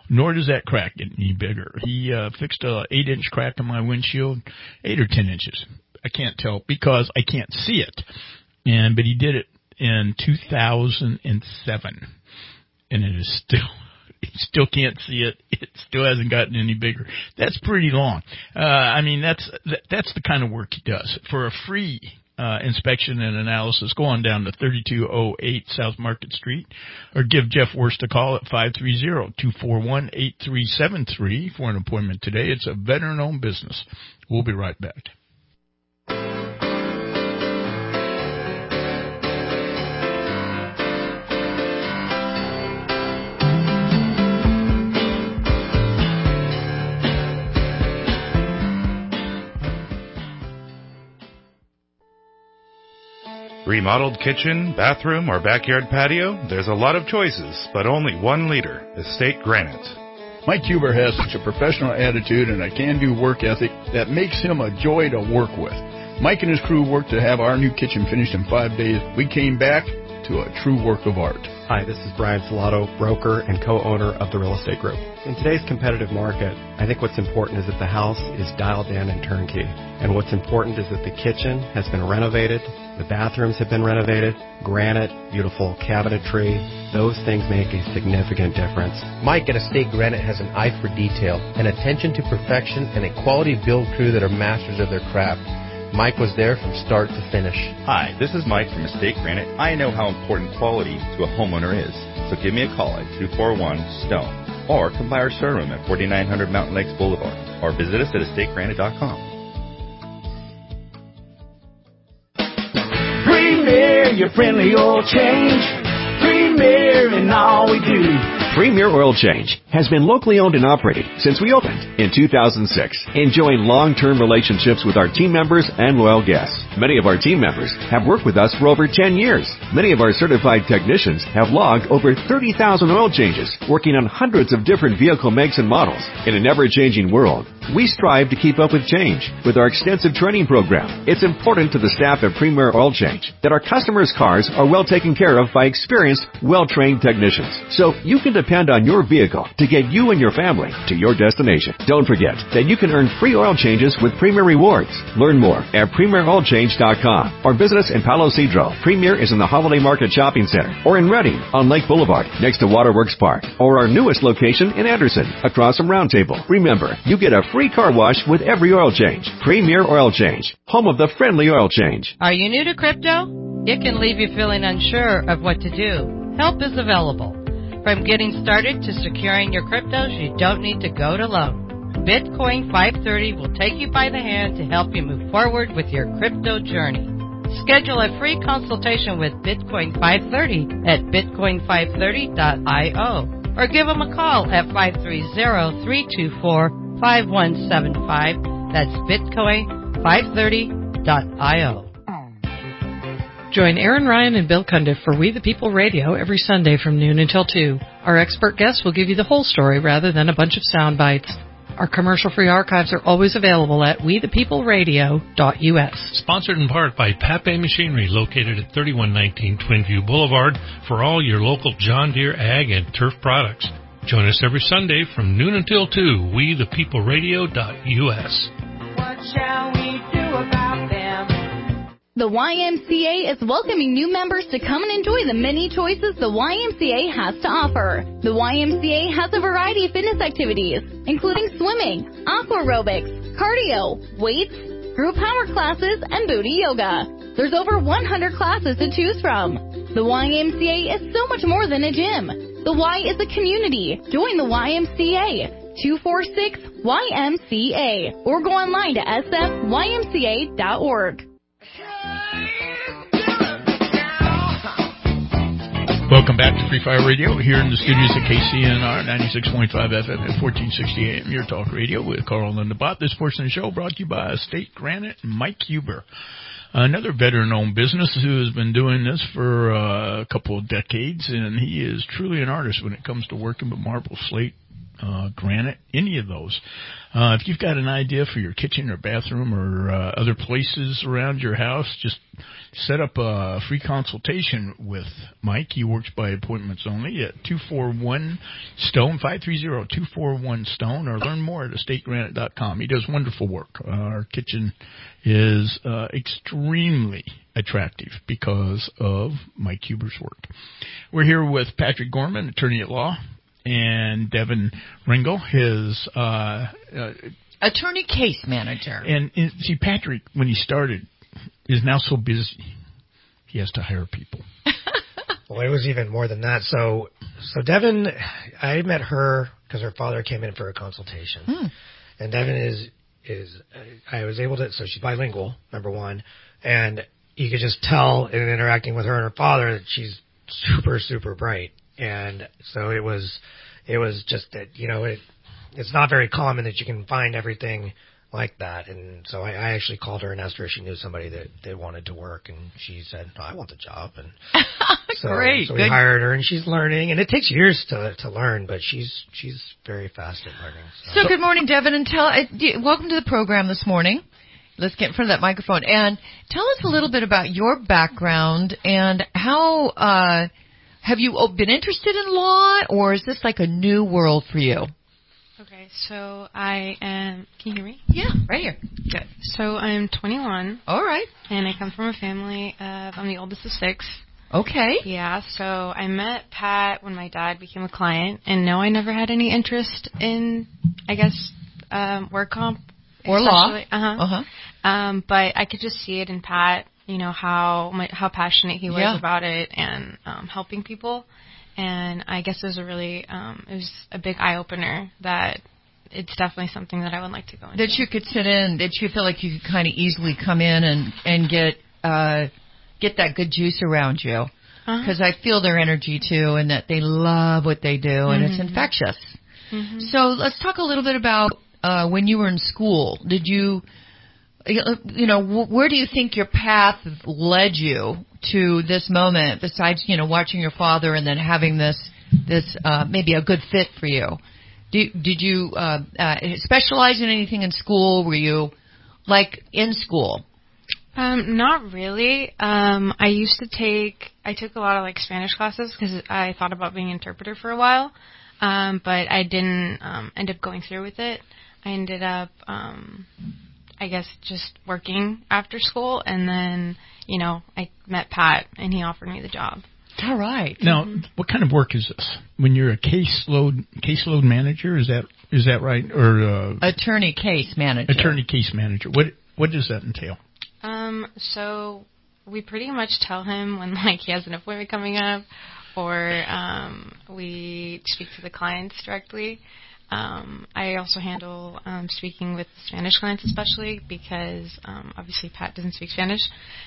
nor does that crack get any bigger. He uh, fixed a eight-inch crack in my windshield, eight or ten inches. I can't tell because I can't see it. And but he did it in two thousand seven, and it is still. You still can't see it. It still hasn't gotten any bigger. That's pretty long. Uh, I mean, that's that, that's the kind of work he does. For a free uh, inspection and analysis, go on down to thirty-two oh eight South Market Street, or give Jeff Worst a call at five three zero, two four one, eight three seven three for an appointment today. It's a veteran-owned business. We'll be right back. Remodeled kitchen, bathroom, or backyard patio? There's a lot of choices, but only one leader, Estate Granite. Mike Huber has such a professional attitude and a can-do work ethic that makes him a joy to work with. Mike and his crew worked to have our new kitchen finished in five days. We came back to a true work of art. Hi, this is Brian Salato, broker and co-owner of the Real Estate Group. In today's competitive market, I think what's important is that the house is dialed in and turnkey. And what's important is that the kitchen has been renovated, the bathrooms have been renovated, granite, beautiful cabinetry. Those things make a significant difference. Mike at Estate Granite has an eye for detail, an attention to perfection, and a quality build crew that are masters of their craft. Mike was there from start to finish. Hi, this is Mike from Estate Granite. I know how important quality to a homeowner is. So give me a call at two four one, STONE or come by our showroom at forty-nine hundred Mountain Lakes Boulevard or visit us at estate granite dot com. Premier, your friendly oil change. Premier in all we do. Premier Oil Change has been locally owned and operated since we opened in two thousand six, enjoying long-term relationships with our team members and loyal guests. Many of our team members have worked with us for over ten years. Many of our certified technicians have logged over thirty thousand oil changes, working on hundreds of different vehicle makes and models. In an ever-changing world, we strive to keep up with change with our extensive training program. It's important to the staff at Premier Oil Change that our customers' cars are well taken care of by experienced, well-trained technicians. So you can depend on your vehicle to get you and your family to your destination. Don't forget that you can earn free oil changes with Premier Rewards. Learn more at premier oil change dot com or visit us in Palo Cedro. Premier is in the Holiday Market Shopping Center or in Redding on Lake Boulevard next to Waterworks Park or our newest location in Anderson across from Round Table. Remember, you get a free car wash with every oil change. Premier Oil Change, home of the friendly oil change. Are you new to crypto? It can leave you feeling unsure of what to do. Help is available. From getting started to securing your cryptos, you don't need to go it alone. Bitcoin five thirty will take you by the hand to help you move forward with your crypto journey. Schedule a free consultation with Bitcoin five thirty at bitcoin five thirty dot io or give them a call at five three zero, three two four, five one seven five. That's bitcoin five thirty dot io. Join Aaron Ryan and Bill Cundiff for We the People Radio every Sunday from noon until two. Our expert guests will give you the whole story rather than a bunch of sound bites. Our commercial-free archives are always available at we the people radio dot u s. Sponsored in part by Pape Machinery, located at thirty-one nineteen Twinview Boulevard, for all your local John Deere ag and turf products. Join us every Sunday from noon until two, we the people radio dot u s. What shall we do about them? The Y M C A is welcoming new members to come and enjoy the many choices the Y M C A has to offer. The Y M C A has a variety of fitness activities, including swimming, aqua aerobics, cardio, weights, group power classes, and booty yoga. There's over one hundred classes to choose from. The Y M C A is so much more than a gym. The Y is a community. Join the Y M C A. two four six Y M C A or go online to s f y m c a dot org. Welcome back to Free Fire Radio here in the studios at K C N R ninety-six point five F M at fourteen sixty A M, your talk radio with Carl and the Bot. This portion of the show brought to you by Estate Granite and Mike Huber, another veteran-owned business who has been doing this for uh, a couple of decades, and he is truly an artist when it comes to working with marble, slate, uh, granite, any of those. Uh, if you've got an idea for your kitchen or bathroom or uh, other places around your house, just set up a free consultation with Mike. He works by appointments only at two four one stone, five three zero, two four one stone, or learn more at estate granite dot com. He does wonderful work. Uh, our kitchen is uh, extremely attractive because of Mike Huber's work. We're here with Patrick Gorman, attorney at law, and Devin Ringel, his uh, uh, attorney case manager. And, and see, Patrick, when he started, is now so busy he has to hire people. Well, it was even more than that. So, so Devin, I met her because her father came in for a consultation, hmm. and Devin is is I was able to. So she's bilingual, number one, and you could just tell in interacting with her and her father that she's super, super bright. And so it was, it was just that, you know, it, it's not very common that you can find everything like that. And so I, I actually called her and asked her if she knew somebody that, that wanted to work. And she said, no, I want the job. And so, Great. so we Good. hired her, and she's learning. And it takes years to, to learn, but she's, she's very fast at learning. So, so good morning, Devin, and tell, uh, welcome to the program this morning. Let's get in front of that microphone. And tell us a little bit about your background and how, uh, have you been interested in law, or is this like a new world for you? Okay, so I am, can you hear me? Yeah, right here. Good. So I'm twenty-one. All right. And I come from a family of, I'm the oldest of six. Okay. Yeah, so I met Pat when my dad became a client, and no, I never had any interest in, I guess, um, work comp. Or law. Uh-huh. Uh-huh. Um, but I could just see it in Pat, you know, how my, how passionate he was yeah. about it and um, helping people. And I guess it was a really, um, it was a big eye-opener that it's definitely something that I would like to go into. That you could sit in, that you feel like you could kind of easily come in and, and get uh, get that good juice around you. Because uh-huh. I feel their energy, too, and that they love what they do, and mm-hmm. it's infectious. Mm-hmm. So let's talk a little bit about uh, when you were in school. Did you... You know, where do you think your path led you to this moment, besides, you know, watching your father and then having this, this uh, maybe a good fit for you? Did, did you uh, uh, specialize in anything in school? Were you, like, in school? Um, not really. Um, I used to take, I took a lot of, like, Spanish classes because I thought about being an interpreter for a while, um, but I didn't um, end up going through with it. I ended up... Um, I guess just working after school, and then, you know, I met Pat, and he offered me the job. All right. Now, mm-hmm. what kind of work is this? When you're a caseload caseload manager, is that is that right? Or uh, attorney case manager? Attorney case manager. What what does that entail? Um. So we pretty much tell him when like he has an appointment coming up, or um, we speak to the clients directly. Um, I also handle um, speaking with Spanish clients, especially because um, obviously Pat doesn't speak Spanish.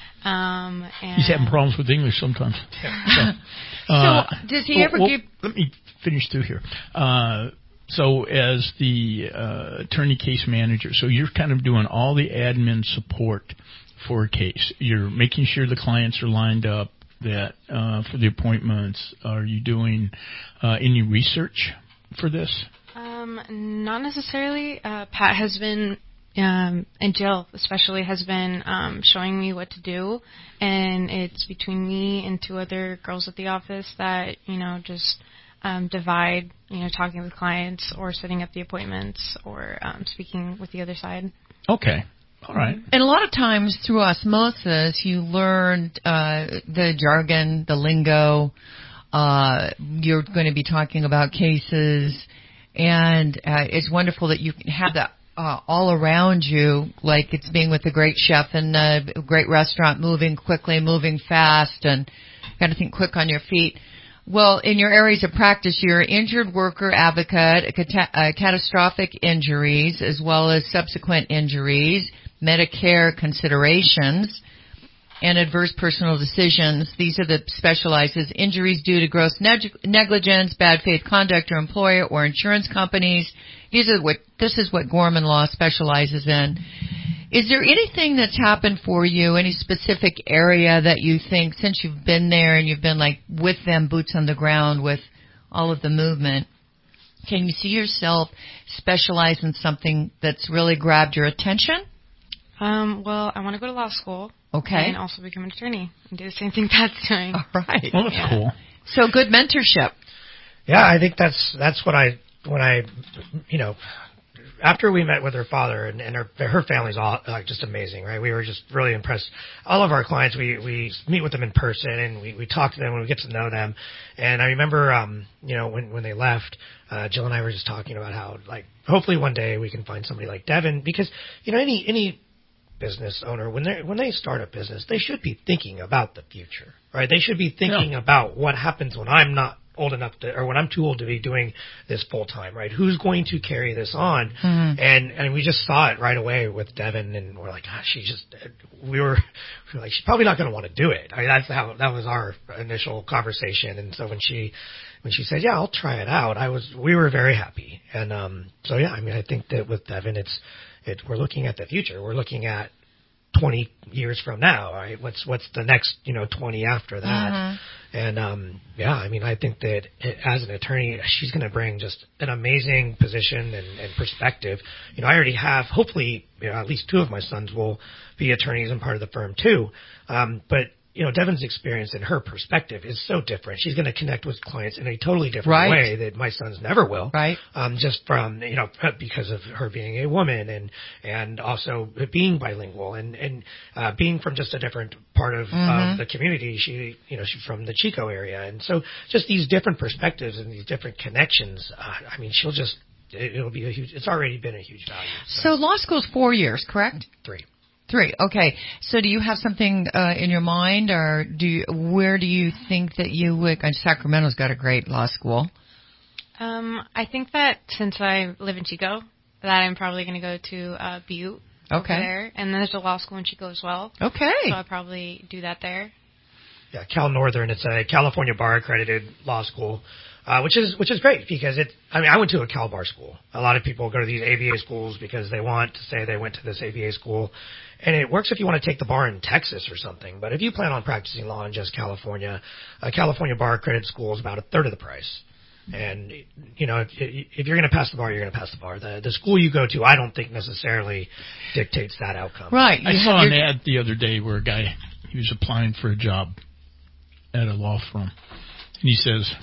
Um, and He's having problems with English sometimes. Yeah. So, uh, so does he well, ever well, give? Let me finish through here. Uh, so as the uh, attorney case manager, so you're kind of doing all the admin support for a case. You're making sure the clients are lined up. That uh, for the appointments, are you doing uh, any research for this? Um, not necessarily. Uh, Pat has been, um, and Jill especially has been um, showing me what to do, and it's between me and two other girls at the office that, you know, just um, divide, you know, talking with clients or setting up the appointments or um, speaking with the other side. Okay. All right. And a lot of times through osmosis, you learn uh, the jargon, the lingo. Uh, you're going to be talking about cases. And uh, it's wonderful that you can have that uh, all around you, like it's being with a great chef in a great restaurant, moving quickly, moving fast, and got to think quick on your feet. Well, in your areas of practice, you're an injured worker advocate, a cata- uh, catastrophic injuries, as well as subsequent injuries, Medicare considerations, and adverse personal decisions. These are the specializes: injuries due to gross neg- negligence, bad faith conduct or employer or insurance companies. These are what this is what Gorman Law specializes in. Is there anything that's happened for you, any specific area that you think, since you've been there and you've been like with them, boots on the ground with all of the movement, can you see yourself specialize in something that's really grabbed your attention? Um, well, I want to go to law school. Okay. And also become an attorney and do the same thing Pat's doing. All right. Well, that's Yeah. cool. So good mentorship. Yeah, I think that's that's what I when I you know after we met with her father and, and her her family's all like just amazing, right? We were just really impressed. All of our clients, we we meet with them in person and we we talk to them and we get to know them. And I remember, um, you know, when when they left, uh, Jill and I were just talking about how like hopefully one day we can find somebody like Devin, because you know any any business owner when they when they start a business, they should be thinking about the future, right? They should be thinking Yeah. about what happens when I'm not old enough to, or when I'm too old to be doing this full time, right? Who's going to carry this on? Mhm. And and we just saw it right away with Devin, and we're like, gosh, she just, we were, we were like, she's probably not going to want to do it. I mean, that's how that was our initial conversation. And so when she when she said, yeah, I'll try it out, I was, we were very happy. And um, so yeah, I mean, I think that with Devin, it's, it, we're looking at the future. We're looking at twenty years from now, right? What's what's the next, you know, twenty after that? Mhm. And um, yeah, I mean, I think that it, as an attorney, she's going to bring just an amazing position and, and perspective. You know, I already have, hopefully, you know, at least two of my sons will be attorneys and part of the firm too. Um, but you know, Devin's experience and her perspective is so different. She's going to connect with clients in a totally different Right. way that my sons never will. Right. Um, just from, you know, because of her being a woman and, and also being bilingual and, and, uh, being from just a different part of, Mhm. of the community. She, you know, she's from the Chico area. And so just these different perspectives and these different connections, uh, I mean, she'll just, it, it'll be a huge, it's already been a huge value. So law school's four years, correct? Three. Three. Okay. So do you have something uh, in your mind, or do you, where do you think that you would? And Sacramento's got a great law school. Um, I think that since I live in Chico, that I'm probably going to go to uh, Butte. Okay. Over there, and there's a law school in Chico as well. Okay. So I'll probably do that there. Yeah, Cal Northern. It's a California bar accredited law school, uh, which is which is great because it. I mean, I went to a Cal bar school. A lot of people go to these A B A schools because they want to say they went to this A B A school, and it works if you want to take the bar in Texas or something. But if you plan on practicing law in just California, a California bar accredited school is about a third of the price. And, you know, if, if you're going to pass the bar, you're going to pass the bar. The, the school you go to, I don't think necessarily dictates that outcome. Right. I saw an ad the other day where a guy, he was applying for a job at a law firm. And he says,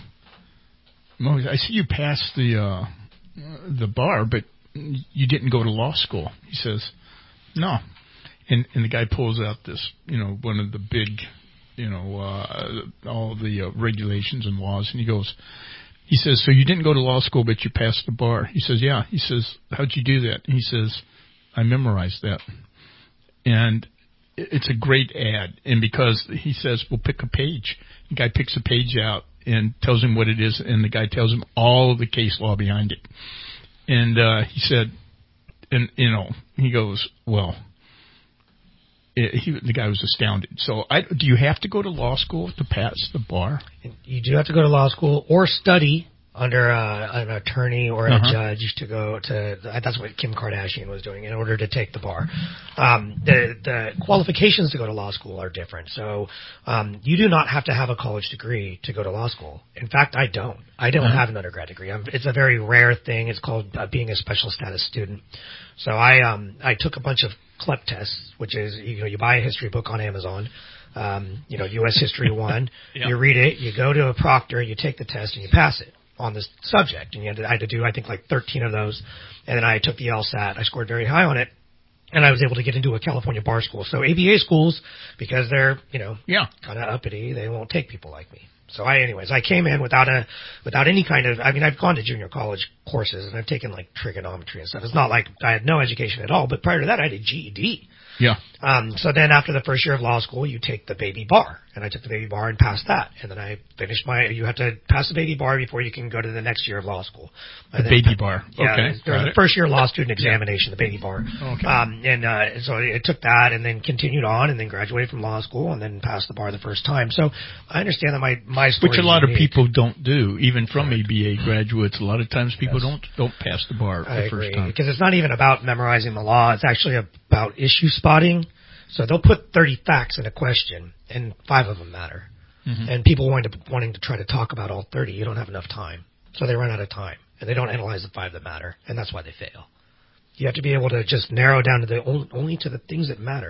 Mo, I see you passed the, uh, the bar, but you didn't go to law school. He says, no. And, and the guy pulls out this, you know, one of the big, you know, uh, all the uh, regulations and laws. And he goes, He says, so you didn't go to law school, but you passed the bar. He says, yeah. He says, how'd you do that? And he says, I memorized that. And it's a great ad. And because he says, well, pick a page. The guy picks a page out and tells him what it is, and the guy tells him all the case law behind it. And uh, he said, and you know, he goes, well, it, he, the guy was astounded. So I, do you have to go to law school to pass the bar? You do have to go to law school or study under uh, an attorney or a Uh-huh. judge to go to. That's what Kim Kardashian was doing in order to take the bar. Um, the the qualifications to go to law school are different. So um, you do not have to have a college degree to go to law school. In fact, I don't. I don't Uh-huh. have an undergrad degree. I'm, it's a very rare thing. It's called uh, being a special status student. So I um, I took a bunch of C L E P tests, which is you know you buy a history book on Amazon. Um, you know, U S History one. Yeah. You read it. You go to a proctor. You take the test and you pass it on this subject. And you had to, I had to do, I think, like thirteen of those. And then I took the LSAT. I scored very high on it. And I was able to get into a California bar school. So A B A schools, because they're, you know, yeah. kind of uppity, they won't take people like me. So I, anyways, I came in without a, without any kind of, I mean, I've gone to junior college courses and I've taken like trigonometry and stuff. It's not like I had no education at all, but prior to that I had a G E D. Yeah. Um, so then after the first year of law school, you take the baby bar. And I took the baby bar and passed that. And then I finished my, you have to pass the baby bar before you can go to the next year of law school. The And then- baby bar. Yeah, Okay. there was Got the it. first year law student examination, the baby bar. Okay. Um, and, uh, so I took that and then continued on and then graduated from law school and then passed the bar the first time. So I understand that my, my story Which a is lot of unique. people don't do, even from A B A graduates. A lot of times people Yes. don't don't pass the bar I the agree, first time. because it's not even about memorizing the law. It's actually about issue spotting. So they'll put thirty facts in a question, and five of them matter. Mhm. And people wanting to, wanting to try to talk about all thirty, you don't have enough time. So they run out of time, and they don't analyze the five that matter, and that's why they fail. You have to be able to just narrow down to the only, only to the things that matter,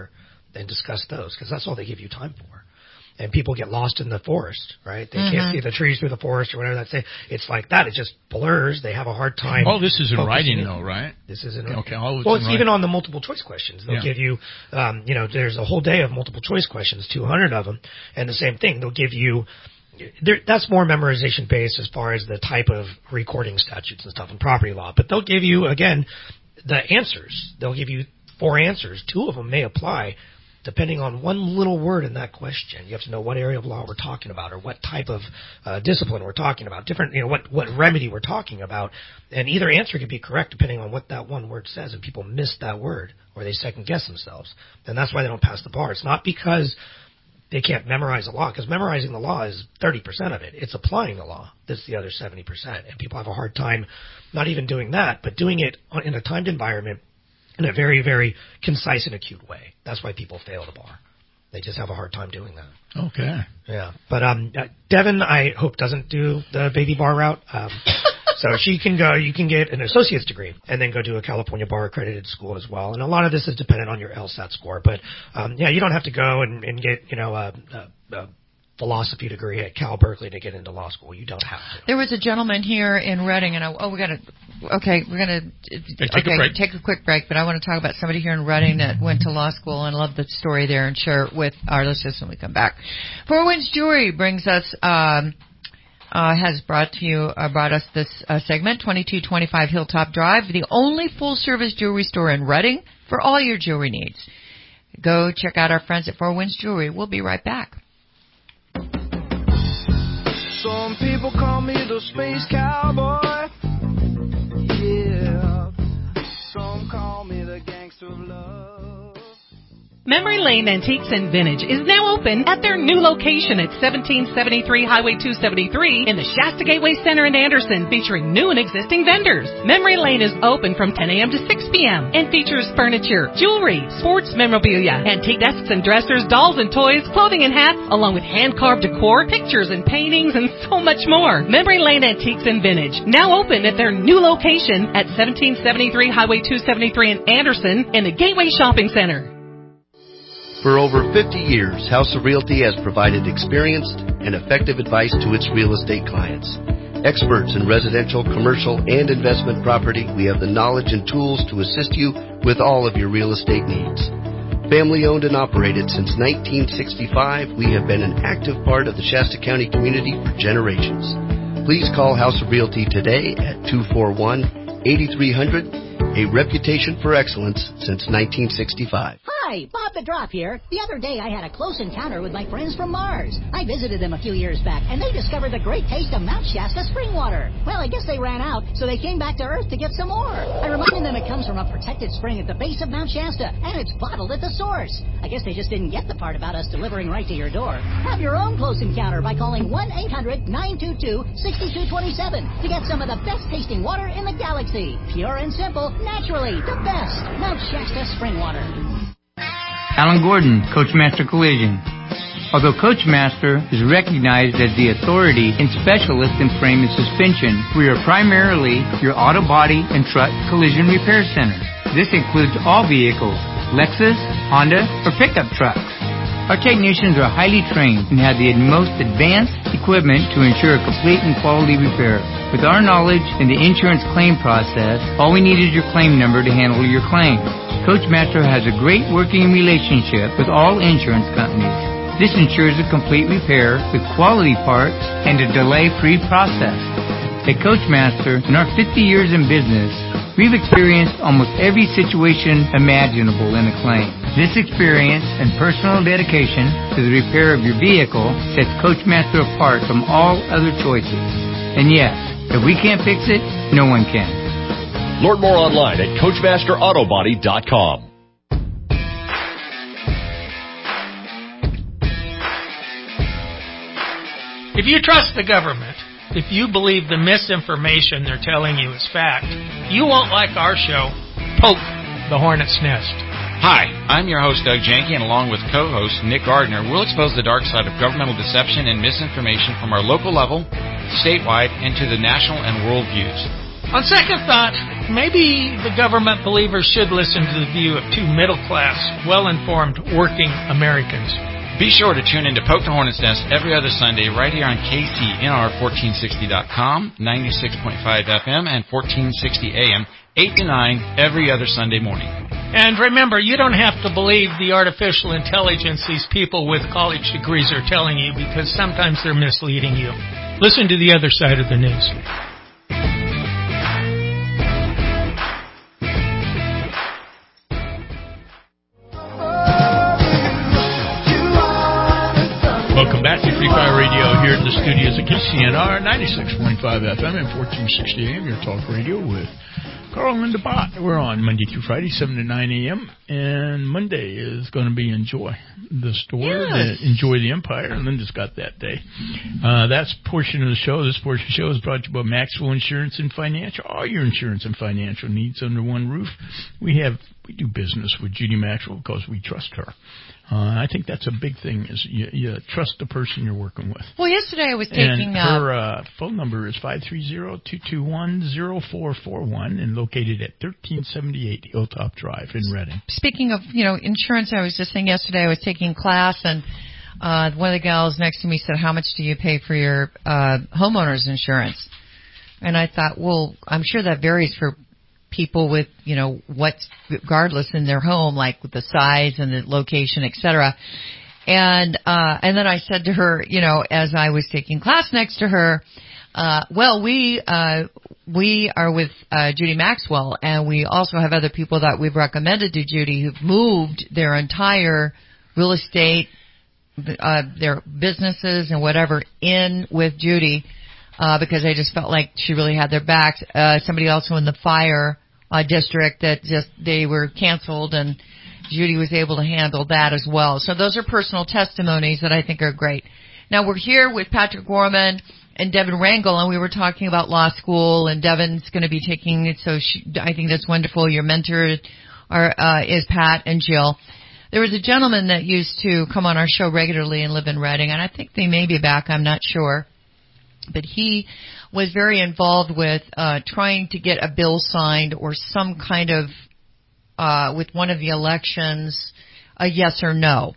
and discuss those, because that's all they give you time for. And people get lost in the forest, right? They Mm-hmm. can't see the trees through the forest or whatever that's saying. It's like that. It just blurs. They have a hard time. All this is in focusing writing, in. though, right? This is in Okay, all of it's well, in it's writing. even on the multiple choice questions. They'll Yeah. give you, um, you know, there's a whole day of multiple choice questions, two hundred of them, and the same thing. They'll give you. There, that's more memorization based as far as the type of recording statutes and stuff in property law. But they'll give you, again, the answers. They'll give you four answers. Two of them may apply depending on one little word in that question. You have to know what area of law we're talking about or what type of uh, discipline we're talking about, different, you know, what, what remedy we're talking about. And either answer could be correct depending on what that one word says, and people miss that word or they second guess themselves. And that's why they don't pass the bar. It's not because they can't memorize the law, because memorizing the law is thirty percent of it. It's applying the law that's the other seventy percent. And people have a hard time not even doing that, but doing it in a timed environment in a very, very concise and acute way. That's why people fail the bar. They just have a hard time doing that. Okay. Yeah. But um, uh, Devin, I hope, doesn't do the baby bar route. Um, so she can go, you can get an associate's degree and then go to a California bar accredited school as well. And a lot of this is dependent on your LSAT score. But, um, yeah, you don't have to go and, and get, you know, a, a, a philosophy degree at Cal Berkeley to get into law school. You don't have to. There was a gentleman here in Reading, and I, oh, we got to, okay, we're going to, take okay, a break. take a quick break, but I want to talk about somebody here in Reading that went to law school and loved the story there and share it with our listeners when we come back. Four Winds Jewelry brings us, um, uh, has brought to you, uh, brought us this uh, segment, twenty-two twenty-five Hilltop Drive, the only full-service jewelry store in Reading for all your jewelry needs. Go check out our friends at Four Winds Jewelry. We'll be right back. Some people call me the space cowboy. Yeah. Some call me the gangster of love. Memory Lane Antiques and Vintage is now open at their new location at seventeen seventy-three Highway two seventy-three in the Shasta Gateway Center in Anderson, featuring new and existing vendors. Memory Lane is open from ten a.m. to six p.m. and features furniture, jewelry, sports memorabilia, antique desks and dressers, dolls and toys, clothing and hats, along with hand-carved decor, pictures and paintings, and so much more. Memory Lane Antiques and Vintage, now open at their new location at seventeen seventy-three Highway two seventy-three in Anderson in the Gateway Shopping Center. For over fifty years, House of Realty has provided experienced and effective advice to its real estate clients. Experts in residential, commercial, and investment property, we have the knowledge and tools to assist you with all of your real estate needs. Family owned and operated since nineteen sixty-five, we have been an active part of the Shasta County community for generations. Please call House of Realty today at two four one, eight three zero zero, a reputation for excellence since nineteen sixty-five. Hi, Bob the Drop here. The other day I had a close encounter with my friends from Mars. I visited them a few years back, and they discovered the great taste of Mount Shasta spring water. Well, I guess they ran out, so they came back to Earth to get some more. I reminded them it comes from a protected spring at the base of Mount Shasta, and it's bottled at the source. I guess they just didn't get the part about us delivering right to your door. Have your own close encounter by calling one eight hundred, nine two two, six two two seven to get some of the best tasting water in the galaxy. Pure and simple, naturally, the best. Mount Shasta spring water. Alan Gordon, Coachmaster Collision. Although Coachmaster is recognized as the authority and specialist in frame and suspension, we are primarily your auto body and truck collision repair center. This includes all vehicles, Lexus, Honda, or pickup trucks. Our technicians are highly trained and have the most advanced equipment to ensure a complete and quality repair. With our knowledge in the insurance claim process, all we need is your claim number to handle your claim. Coachmaster has a great working relationship with all insurance companies. This ensures a complete repair with quality parts and a delay-free process. At Coachmaster, in our fifty years in business, we've experienced almost every situation imaginable in a claim. This experience and personal dedication to the repair of your vehicle sets Coachmaster apart from all other choices. And yes, if we can't fix it, no one can. Learn more online at Coachmaster Auto Body dot com. If you trust the government, if you believe the misinformation they're telling you is fact, you won't like our show, Poke the Hornet's Nest. Hi, I'm your host, Doug Janke, and along with co-host Nick Gardner, we'll expose the dark side of governmental deception and misinformation from our local level, statewide, and to the national and world views. On second thought, maybe the government believers should listen to the view of two middle-class, well-informed, working Americans. Be sure to tune in to Poke the Hornet's Nest every other Sunday right here on K C N R fourteen sixty dot com, ninety-six point five F M, and fourteen sixty A M, eight to nine every other Sunday morning. And remember, you don't have to believe the artificial intelligence these people with college degrees are telling you, because sometimes they're misleading you. Listen to the other side of the news. Welcome back to Free Fire Radio here in the studios at K C N R ninety-six point five F M and fourteen sixty A M, your talk radio with Carl and Linda Bott. We're on Monday through Friday, seven to nine A M, and Monday is going to be Enjoy the Store, yes. the Enjoy the Empire, and Linda's got that day. Uh, that's portion of the show. This portion of the show is brought to you by Maxwell Insurance and Financial. All your insurance and financial needs under one roof. We have we do business with Judy Maxwell because we trust her. Uh, I think that's a big thing, is you, you trust the person you're working with. Well, yesterday I was taking... And her uh, phone number is five three zero, two two one, zero four four one and located at thirteen seventy-eight Hilltop Drive in Reading. Speaking of, you know, insurance, I was just saying yesterday I was taking class, and uh, one of the gals next to me said, how much do you pay for your uh, homeowner's insurance? And I thought, well, I'm sure that varies for people with, you know, what's regardless in their home, like with the size and the location, et cetera. And, uh, and then I said to her, you know, as I was taking class next to her, uh, well, we, uh, we are with, uh, Judy Maxwell, and we also have other people that we've recommended to Judy who've moved their entire real estate, uh, their businesses and whatever in with Judy. Uh, because they just felt like she really had their backs. Uh, somebody also in the fire uh, district that just, they were canceled, and Judy was able to handle that as well. So those are personal testimonies that I think are great. Now we're here with Patrick Gorman and Devin Rangel, and we were talking about law school, and Devin's going to be taking it, so she, I think that's wonderful. Your mentor are, uh, is Pat and Jill. There was a gentleman that used to come on our show regularly and live in Reading, and I think they may be back, I'm not sure. But he was very involved with uh trying to get a bill signed or some kind of, uh with one of the elections, a yes or no.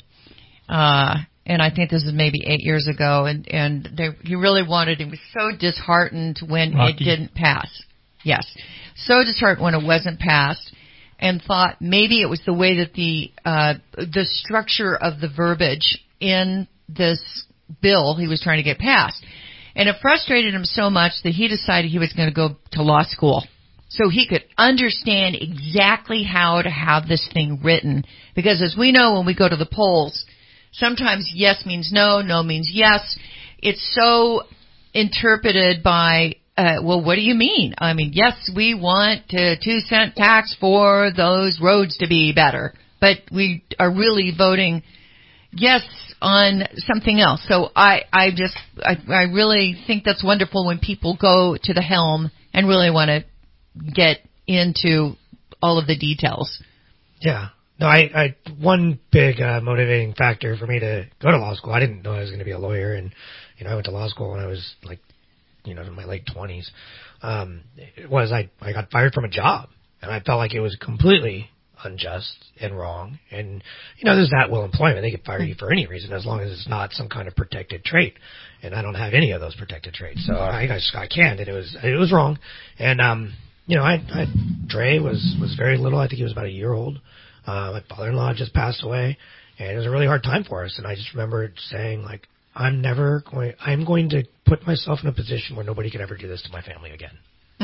Uh and I think this is maybe eight years ago, and, and they, he really wanted, he was so disheartened when Rocky. it didn't pass. Yes. So disheartened when it wasn't passed, and thought maybe it was the way that the, uh the structure of the verbiage in this bill he was trying to get passed. And it frustrated him so much that he decided he was going to go to law school so he could understand exactly how to have this thing written. Because as we know, when we go to the polls, sometimes yes means no, no means yes. It's so interpreted by, uh, well, what do you mean? I mean, yes, we want a two cent tax for those roads to be better, but we are really voting yes on something else. So I, I just, I, I really think that's wonderful when people go to the helm and really want to get into all of the details. Yeah. No, I, I, one big uh, motivating factor for me to go to law school, I didn't know I was going to be a lawyer, and, you know, I went to law school when I was like, you know, in my late twenties, um, was I, I got fired from a job, and I felt like it was completely unjust and wrong. And, you know, there's that will employment. They could fire you for any reason as long as it's not some kind of protected trait. And I don't have any of those protected traits. So I just got canned, and it was, it was wrong. And, um, you know, I, I, Dre was, was very little. I think he was about a year old. Uh, my father-in-law just passed away, and it was a really hard time for us. And I just remember saying, like, I'm never going, I'm going to put myself in a position where nobody can ever do this to my family again.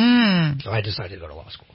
Mm. So I decided to go to law school.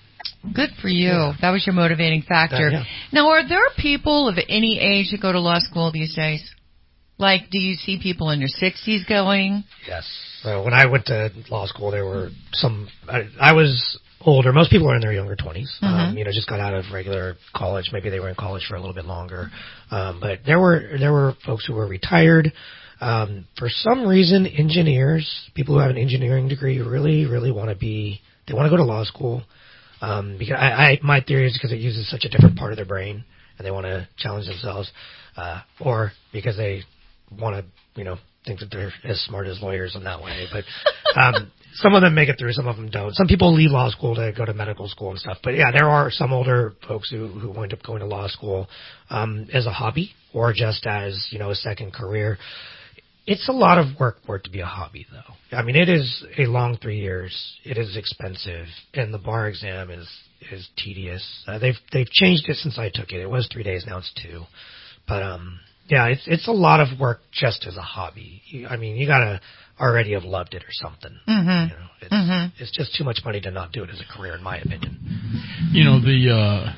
Good for you. Yeah. That was your motivating factor. Uh, yeah. Now, are there people of any age that go to law school these days? Like, do you see people in their sixties going? Yes. So when I went to law school, there were some, I, I was older. Most people are in their younger twenties. Mm-hmm. Um, you know, just got out of regular college. Maybe they were in college for a little bit longer. Um, but there were, there were folks who were retired. Um, for some reason, engineers, people who have an engineering degree really, really want to be, they want to go to law school. Um, because I, I, my theory is because it uses such a different part of their brain, and they want to challenge themselves, uh, or because they want to, you know, think that they're as smart as lawyers in that way, but um, some of them make it through, some of them don't. Some people leave law school to go to medical school and stuff. But yeah, there are some older folks who who wind up going to law school um, as a hobby or just as, you know, a second career. It's a lot of work for it to be a hobby, though. I mean, it is a long three years. It is expensive, and the bar exam is is tedious. Uh, they've they've changed it since I took it. It was three days, now it's two. But um, yeah, it's it's a lot of work just as a hobby. You, I mean, you gotta already have loved it or something. Mm-hmm. You know, it's Mm-hmm. it's just too much money to not do it as a career, in my opinion. You know, the uh,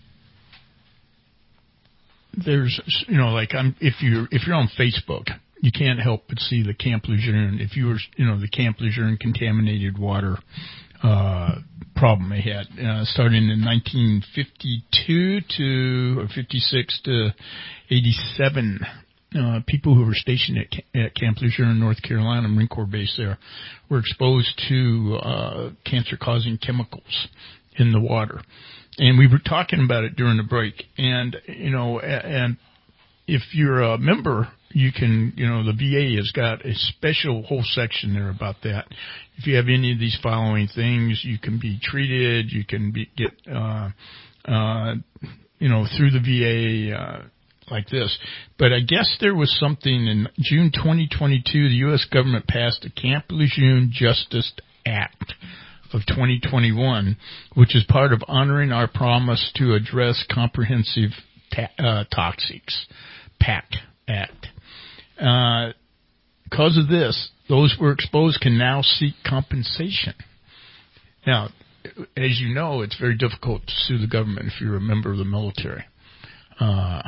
there's you know, like I'm if you're if you're on Facebook, you can't help but see the Camp Lejeune. If you were, you know, the Camp Lejeune contaminated water uh, problem they had, uh, starting in nineteen fifty-two to or fifty-six to eighty-seven. Uh, people who were stationed at, at Camp Lejeune, North Carolina, Marine Corps base there, were exposed to uh, cancer-causing chemicals in the water. And we were talking about it during the break. And, you know, and if you're a member, you can, you know, the V A has got a special whole section there about that. If you have any of these following things, you can be treated, you can be, get, uh, uh, you know, through the V A, uh, like this. But I guess there was something in June twenty twenty-two, the U S government passed the Camp Lejeune Justice Act of twenty twenty-one, which is part of honoring our promise to address comprehensive ta- uh, toxics, PAC Act. Uh, because of this, those who were exposed can now seek compensation. Now, as you know, it's very difficult to sue the government if you're a member of the military. Uh,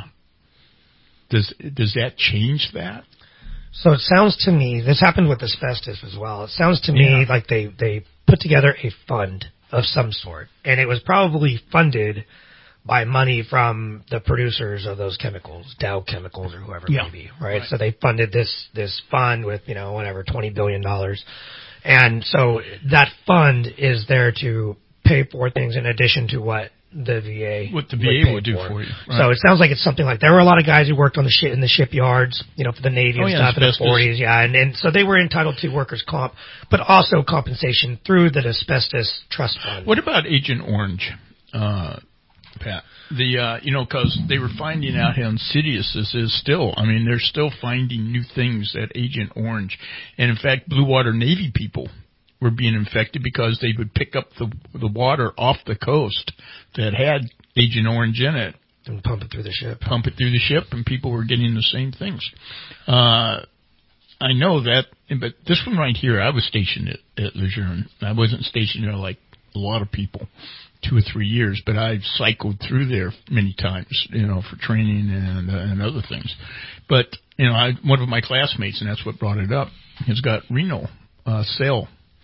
does does that change that? So it sounds to me, this happened with asbestos as well. It sounds to me Yeah. like they, they put together a fund of some sort, and it was probably funded by money from the producers of those chemicals, Dow Chemicals or whoever it Yeah. may be, right? Right. So they funded this, this fund with, you know, whatever, twenty billion dollars. And so that fund is there to pay for things in addition to what the V A What the would V A pay would do for. for you. So Right. it sounds like it's something like, there were a lot of guys who worked on the ship in the shipyards, you know, for the Navy Oh, and yeah, stuff in the asbestos. forties, yeah, and, and so they were entitled to workers' comp, but also compensation through the asbestos trust fund. What about Agent Orange, uh, Pat? The uh, you know, because they were finding out how insidious this is still. I mean, they're still finding new things at Agent Orange, and in fact, Blue Water Navy people were being infected because they would pick up the the water off the coast that had Agent Orange in it and pump it through the ship. Pump it through the ship, and people were getting the same things. Uh, I know that, but this one right here, I was stationed at, at Lejeune. I wasn't stationed there like a lot of people, two or three years, but I've cycled through there many times, you know, for training and uh, and other things. But you know, I, one of my classmates, and that's what brought it up, has got renal uh, cell,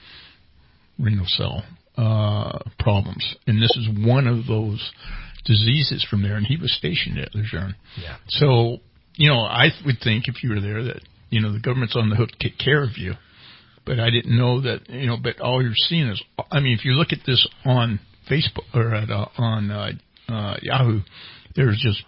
renal cell uh, problems, and this is one of those diseases from there. And he was stationed at Lejeune. Yeah. So you know, I would think if you were there that you know the government's on the hook to take care of you. But I didn't know that, you know, but all you're seeing is, I mean, if you look at this on Facebook or at, uh, on uh, uh, Yahoo, there's just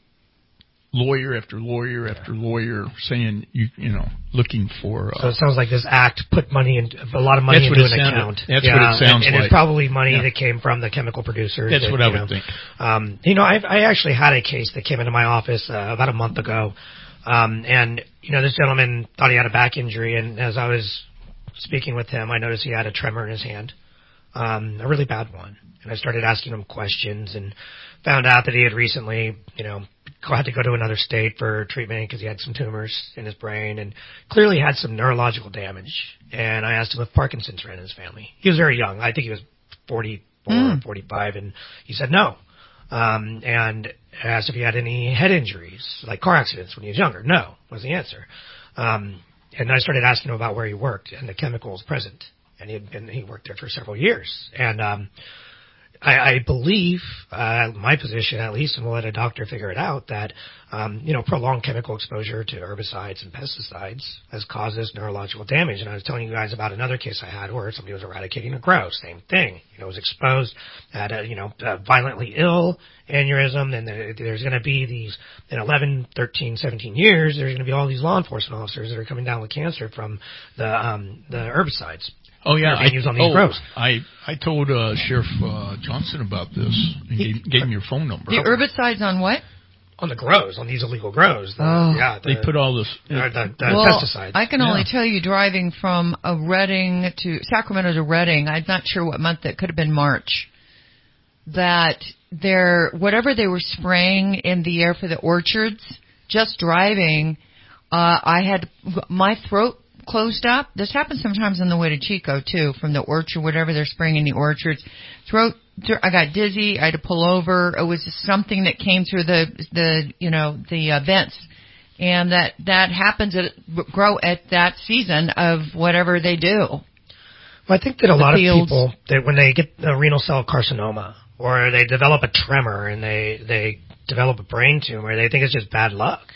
lawyer after lawyer after lawyer saying, you you know, looking for. Uh, So it sounds like this act put money in, a lot of money That's into what an it sounded- account. that's yeah, what it sounds and, and like. it's probably money Yeah. that came from the chemical producers. That's that, what I you would know, think. Um, you know, I've, I actually had a case that came into my office uh, about a month ago, um, and you know, this gentleman thought he had a back injury, and as I was speaking with him, I noticed he had a tremor in his hand, um, a really bad one. And I started asking him questions and found out that he had recently, you know, had to go to another state for treatment because he had some tumors in his brain and clearly had some neurological damage. And I asked him if Parkinson's ran in his family. He was very young. I think he was forty-four Mm. or forty-five, and he said no. Um, and I asked if he had any head injuries, like car accidents when he was younger. No, was the answer. Um, And I started asking him about where he worked and the chemicals present. And he had been, he worked there for several years. And, um, I, I believe, uh, my position at least, and we'll let a doctor figure it out, that, um, you know, prolonged chemical exposure to herbicides and pesticides has caused this neurological damage. And I was telling you guys about another case I had where somebody was eradicating a grow. Same thing. You know, was exposed, had a, you know, a violently ill aneurysm, and there's going to be these, in eleven, thirteen, seventeen years, there's going to be all these law enforcement officers that are coming down with cancer from the, um, the herbicides. Oh yeah, I, used on these oh, grows. I I told uh, Sheriff uh, Johnson about this. He gave, gave him your phone number. The herbicides on what? On the grows, on these illegal grows. The, oh. Yeah, the, they put all this uh, the, the well, pesticides. I can yeah. only tell you, driving from a Redding to Sacramento to Redding, I'm not sure what month it could have been, March. That they're whatever they were spraying in the air for the orchards. Just driving, uh, I had my throat closed up. This happens sometimes on the way to Chico too, from the orchard, whatever they're spraying in the orchards. Throat, I got dizzy. I had to pull over. It was something that came through the, the, you know, the uh, vents, and that that happens at grow at that season of whatever they do. Well, I think that a the lot fields. of people, that when they get a renal cell carcinoma or they develop a tremor and they they develop a brain tumor, they think it's just bad luck.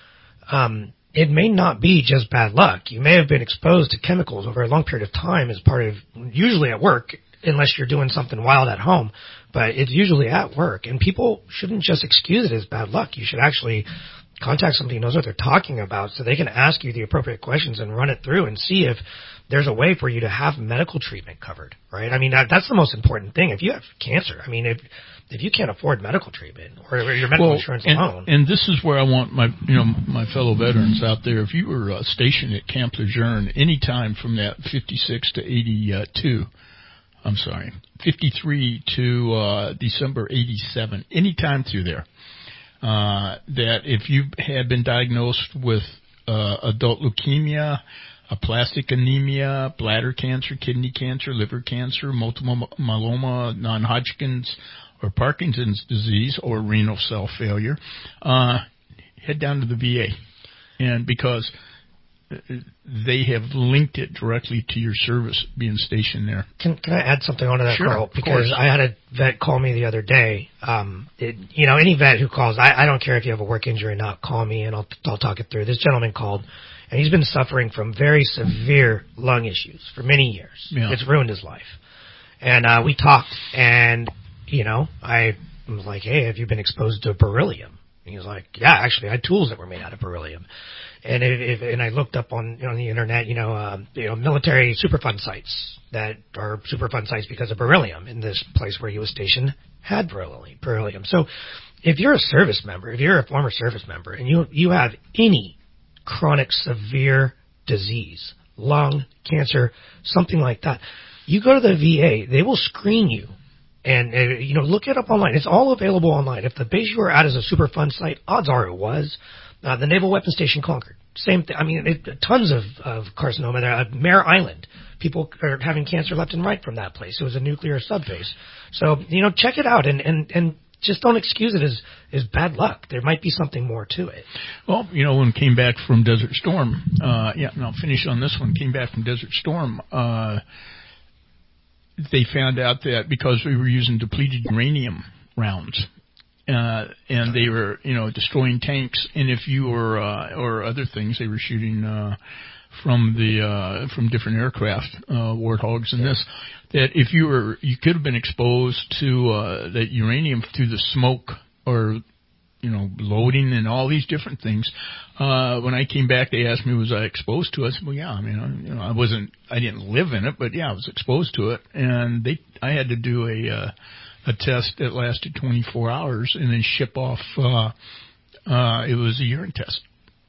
Um. It may not be just bad luck. You may have been exposed to chemicals over a long period of time as part of, usually at work, unless you're doing something wild at home, but it's usually at work. And people shouldn't just excuse it as bad luck. You should actually contact somebody who knows what they're talking about so they can ask you the appropriate questions and run it through and see if there's a way for you to have medical treatment covered, right? I mean, that, that's the most important thing. If you have cancer, I mean, if if you can't afford medical treatment or your medical well, insurance and, alone. And this is where I want my, you know, my fellow veterans out there. If you were uh, stationed at Camp Lejeune any time from that fifty-six to eighty-two, I'm sorry, fifty-three to uh, December eighty-seven, any time through there, uh, that if you had been diagnosed with uh, adult leukemia, aplastic anemia, bladder cancer, kidney cancer, liver cancer, multiple myeloma, non-Hodgkin's, or Parkinson's disease, or renal cell failure, uh, head down to the V A. And because they have linked it directly to your service being stationed there. Can, can I add something onto that, sure, Carl? Because I had a vet call me the other day. Um, it, you know, any vet who calls, I, I don't care if you have a work injury or not, call me and I'll, I'll talk it through. This gentleman called, and he's been suffering from very severe lung issues for many years. Yeah. It's ruined his life. And uh, we talked, and you know, I was like, hey, have you been exposed to beryllium? And he was like, yeah, actually, I had tools that were made out of beryllium. And if, if, and I looked up on, you know, on the internet, you know, um, you know, military Superfund sites that are Superfund sites because of beryllium. In this place where he was stationed had beryllium. beryllium. So if you're a service member, if you're a former service member, and you you have any chronic severe disease, lung cancer, something like that, you go to the V A, they will screen you. And, uh, you know, look it up online. It's all available online. If the base you were at is a Superfund site, odds are it was. Uh, the Naval Weapons Station Concord, same thing. I mean, it, tons of, of carcinoma there. Uh, Mare Island, people are having cancer left and right from that place. It was a nuclear subbase. So, you know, check it out and, and, and just don't excuse it as, as bad luck. There might be something more to it. Well, you know, when came back from Desert Storm, uh, yeah, and I'll finish on this one, came back from Desert Storm, uh, they found out that because we were using depleted uranium rounds, uh, and they were, you know, destroying tanks, and if you were, uh, or other things, they were shooting, uh, from the, uh, from different aircraft, uh, Warthogs and this, that if you were, you could have been exposed to, uh, that uranium through the smoke or, you know, loading and all these different things. Uh, when I came back, they asked me, was I exposed to it? I said, well, yeah, I mean, I, you know, I wasn't, I didn't live in it, but yeah, I was exposed to it. And they, I had to do a, uh, a test that lasted twenty-four hours and then ship off, uh, uh, it was a urine test.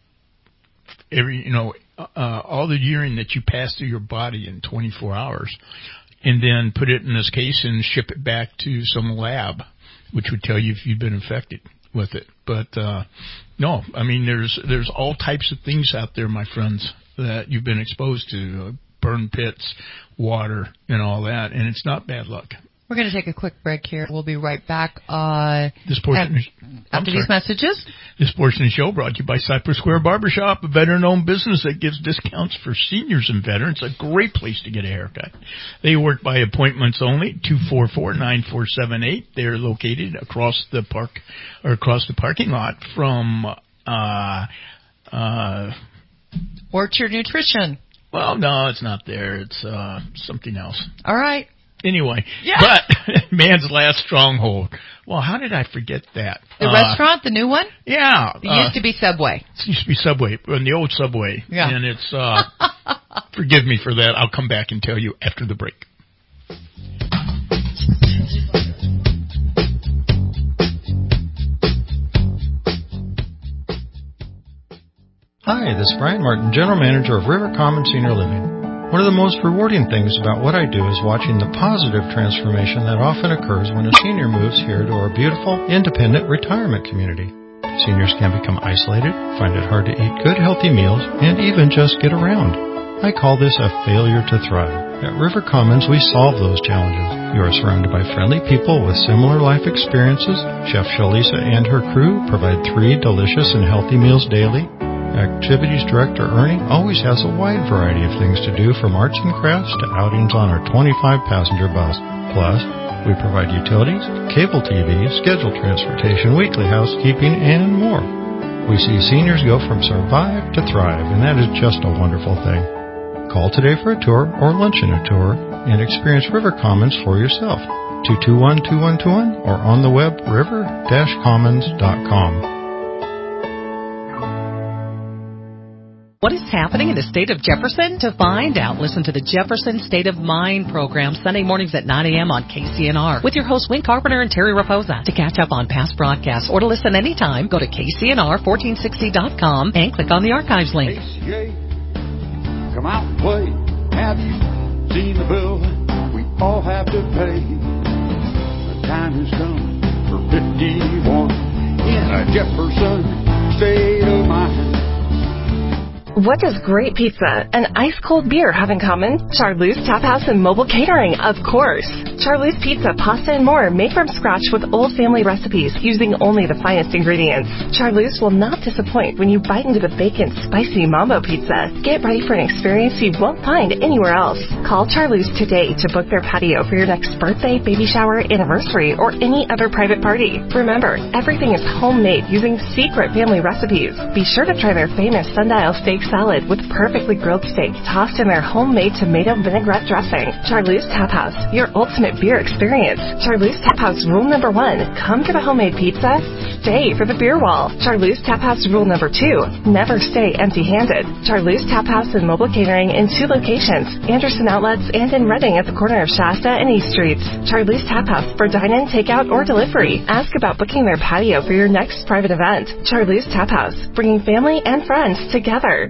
Every, you know, uh, all the urine that you pass through your body in twenty-four hours, and then put it in this case and ship it back to some lab, which would tell you if you've been infected with it. But uh no, I mean, there's there's all types of things out there, my friends, that you've been exposed to, uh, burn pits, water, and all that, and it's not bad luck. We're going to take a quick break here. We'll be right back uh this portion at, after these messages. This portion of the show brought to you by Cypress Square Barbershop, a veteran-owned business that gives discounts for seniors and veterans. A great place to get a haircut. They work by appointments only. two four four, nine four seven eight. They're located across the park or across the parking lot from uh, uh, Orchard Nutrition. Well, no, it's not there. It's uh, something else. All right. Anyway, yeah. But man's last stronghold. Well, how did I forget that? The uh, restaurant, the new one? Yeah. It uh, used to be Subway. It used to be Subway, in the old Subway. Yeah. And it's, uh, forgive me for that. I'll come back and tell you after the break. Hi, this is Brian Martin, General Manager of River Common Senior Living. One of the most rewarding things about what I do is watching the positive transformation that often occurs when a senior moves here to our beautiful, independent retirement community. Seniors can become isolated, find it hard to eat good, healthy meals, and even just get around. I call this a failure to thrive. At River Commons, we solve those challenges. You are surrounded by friendly people with similar life experiences. Chef Shalisa and her crew provide three delicious and healthy meals daily. Activities Director Ernie always has a wide variety of things to do, from arts and crafts to outings on our twenty-five passenger bus. Plus, we provide utilities, cable T V, scheduled transportation, weekly housekeeping, and more. We see seniors go from survive to thrive, and that is just a wonderful thing. Call today for a tour or luncheon a tour and experience River Commons for yourself. two two one, two one two one or on the web river dash commons dot com. What is happening in the state of Jefferson? To find out, listen to the Jefferson State of Mind program Sunday mornings at nine a.m. on K C N R with your hosts Wayne Carpenter and Terry Raposa. To catch up on past broadcasts or to listen anytime, go to K C N R fourteen sixty dot com and click on the archives link. A C A, come out and play. Have you seen the bill we all have to pay? The time has come for fifty-one in a Jefferson State of Mind. What does great pizza and ice-cold beer have in common? Charleuse Tap House and mobile catering, of course. Charleuse Pizza, pasta, and more made from scratch with old family recipes using only the finest ingredients. Charleuse will not disappoint when you bite into the bacon spicy mambo pizza. Get ready for an experience you won't find anywhere else. Call Charleuse today to book their patio for your next birthday, baby shower, anniversary, or any other private party. Remember, everything is homemade using secret family recipes. Be sure to try their famous sundial steak salad with perfectly grilled steak tossed in their homemade tomato vinaigrette dressing. Charleuse Tap House, your ultimate beer experience. Charleuse Tap House rule number one, come for the homemade pizza, stay for the beer wall. Charleuse Tap House rule number two, never stay empty-handed. Charleuse Tap House and mobile catering in two locations, Anderson Outlets and in Reading at the corner of Shasta and East Streets. Charleuse Tap House for dine-in, takeout, or delivery. Ask about booking their patio for your next private event. Charleuse Tap House, bringing family and friends together.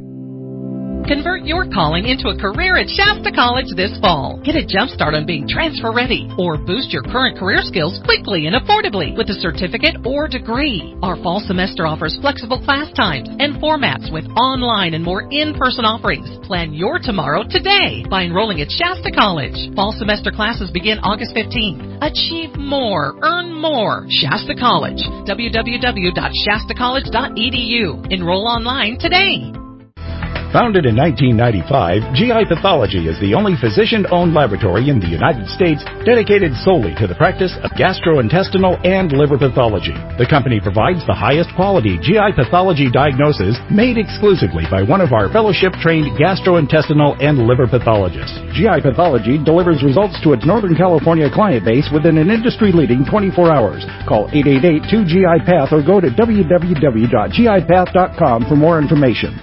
Convert your calling into a career at Shasta College this fall. Get a jump start on being transfer ready or boost your current career skills quickly and affordably with a certificate or degree. Our fall semester offers flexible class times and formats with online and more in-person offerings. Plan your tomorrow today by enrolling at Shasta College. Fall semester classes begin August fifteenth. Achieve more, earn more. Shasta College. w w w dot shasta college dot e d u. Enroll online today. Founded in nineteen ninety-five, G I Pathology is the only physician-owned laboratory in the United States dedicated solely to the practice of gastrointestinal and liver pathology. The company provides the highest quality G I pathology diagnosis made exclusively by one of our fellowship-trained gastrointestinal and liver pathologists. G I Pathology delivers results to its Northern California client base within an industry-leading twenty-four hours. Call eight eight eight, two G I path or go to w w w dot g i path dot com for more information.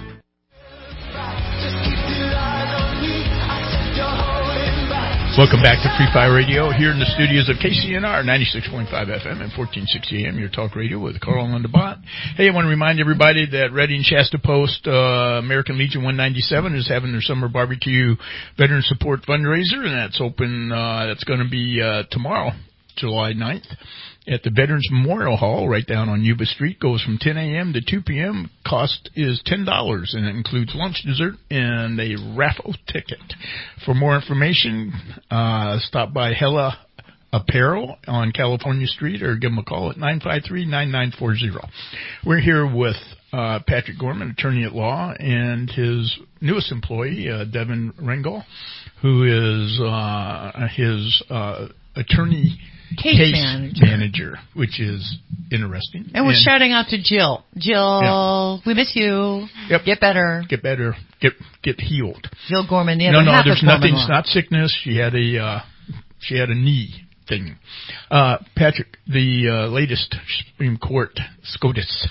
Welcome back to Free Fire Radio here in the studios of K C N R ninety-six point five F M and fourteen sixty A M, your talk radio with Carl and Linda Bott. Hey, I want to remind everybody that Reading Shasta Post uh, American Legion one ninety-seven is having their summer barbecue veteran support fundraiser, and that's open. Uh, that's going to be uh, tomorrow, July ninth. At the Veterans Memorial Hall, right down on Yuba Street. Goes from ten a m to two p m Cost is ten dollars, and it includes lunch, dessert, and a raffle ticket. For more information, uh, stop by Hella Apparel on California Street, or give them a call at nine five three, nine nine four zero. We're here with uh, Patrick Gorman, attorney at law, and his newest employee, uh, Devin Ringel, who is uh, his uh, attorney case, case manager. manager, which is interesting. And we're and, shouting out to Jill. Jill, yeah. we miss you. Yep. Get better. Get better. Get get healed. Jill Gorman. The no, other no, half there's of nothing. Gorman It's not sickness. She had a uh, she had a knee thing. Uh, Patrick, the uh, latest Supreme Court SCOTUS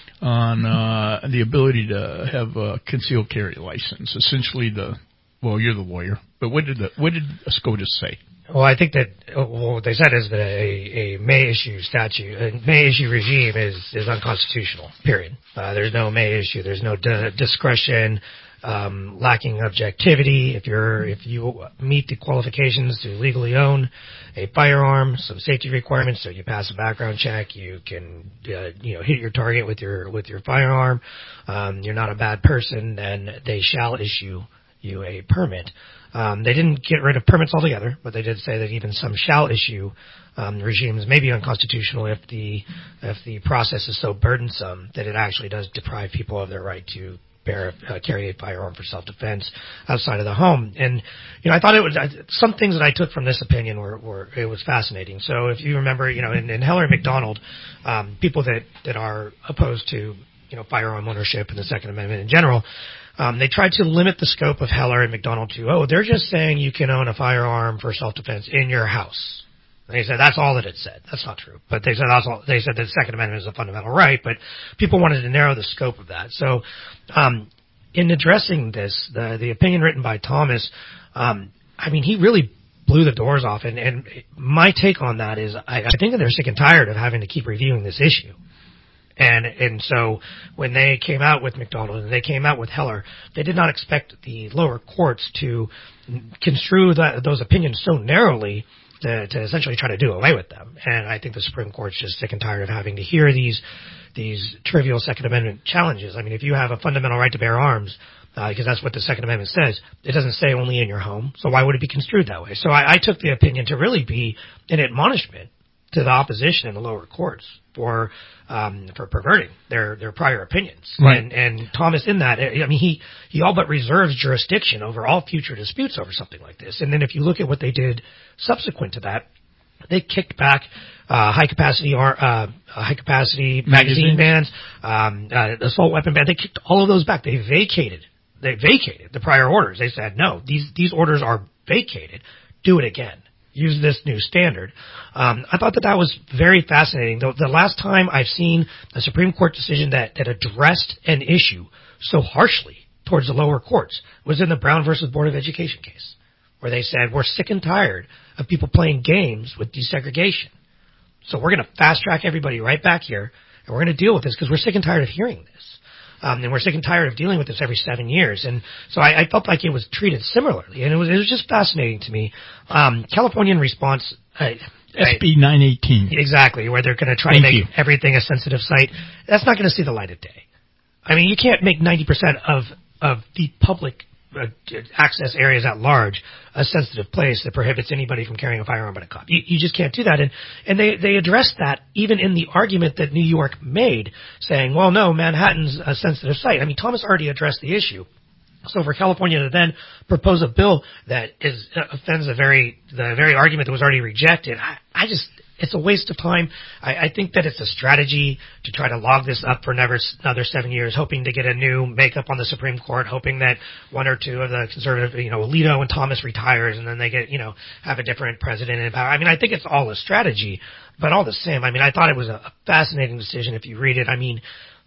on uh, the ability to have a concealed carry license. Essentially, the well, you're the lawyer, but what did the what did SCOTUS say? Well, I think that well, what they said is that a, a may issue statute, a may issue regime is is unconstitutional. Period. Uh, there's no may issue. There's no di- discretion. Um, lacking objectivity. If you're, if you meet the qualifications to legally own a firearm, some safety requirements, so you pass a background check, you can, uh, you know, hit your target with your, with your firearm, um, you're not a bad person, then they shall issue you a permit. Um, they didn't get rid of permits altogether, but they did say that even some shall issue, um, regimes may be unconstitutional if the, if the process is so burdensome that it actually does deprive people of their right to bear, uh, carry a firearm for self-defense outside of the home. And, you know, I thought it was, uh, some things that I took from this opinion were, were, it was fascinating. So if you remember, you know, in, in Heller and McDonald, um, people that, that are opposed to, you know, firearm ownership and the Second Amendment in general, um, they tried to limit the scope of Heller and McDonald to, oh, they're just saying you can own a firearm for self-defense in your house. They said that's all that it said. That's not true. But they said that's all, they said the Second Amendment is a fundamental right, but people wanted to narrow the scope of that. So, um, in addressing this, the, the opinion written by Thomas, um, I mean, he really blew the doors off. And, and my take on that is I, I think that they're sick and tired of having to keep reviewing this issue. And, and so when they came out with McDonald and they came out with Heller, they did not expect the lower courts to construe that, those opinions so narrowly To, to essentially try to do away with them. And I think the Supreme Court's just sick and tired of having to hear these these trivial Second Amendment challenges. I mean, if you have a fundamental right to bear arms, uh, because that's what the Second Amendment says, it doesn't say only in your home, so why would it be construed that way? So I, I took the opinion to really be an admonishment to the opposition in the lower courts for um, for perverting their, their prior opinions. Right. And, and Thomas in that, I mean, he, he all but reserves jurisdiction over all future disputes over something like this. And then if you look at what they did subsequent to that, they kicked back uh, high capacity or uh, high capacity magazine bans, um, uh, assault weapon ban. They kicked all of those back. They vacated. They vacated the prior orders. They said no. These these orders are vacated. Do it again. Use this new standard. Um, I thought that that was very fascinating. The, the last time I've seen a Supreme Court decision that, that addressed an issue so harshly towards the lower courts was in the Brown versus Board of Education case, where they said, we're sick and tired of people playing games with desegregation. So we're going to fast track everybody right back here, and we're going to deal with this because we're sick and tired of hearing this. Um, and we're sick and tired of dealing with this every seven years. And so I, I felt like it was treated similarly. And it was, it was just fascinating to me. Um, Californian response, I, S B nine eighteen. Exactly, where they're going to try Thank to make you. everything a sensitive site. That's not going to see the light of day. I mean, you can't make ninety percent of, of the public uh, access areas at large a sensitive place that prohibits anybody from carrying a firearm but a cop. You, you just can't do that. And, and they, they addressed that even in the argument that New York made, saying, well, no, Manhattan's a sensitive site. I mean, Thomas already addressed the issue. So for California to then propose a bill that is uh, offends the very the very argument that was already rejected, I, I just it's a waste of time. I, I think that it's a strategy to try to log this up for never, another seven years, hoping to get a new makeup on the Supreme Court, hoping that one or two of the conservative, you know, Alito and Thomas retires, and then they get, you know, have a different president in power. I mean, I think it's all a strategy, but all the same, I mean, I thought it was a fascinating decision if you read it. I mean,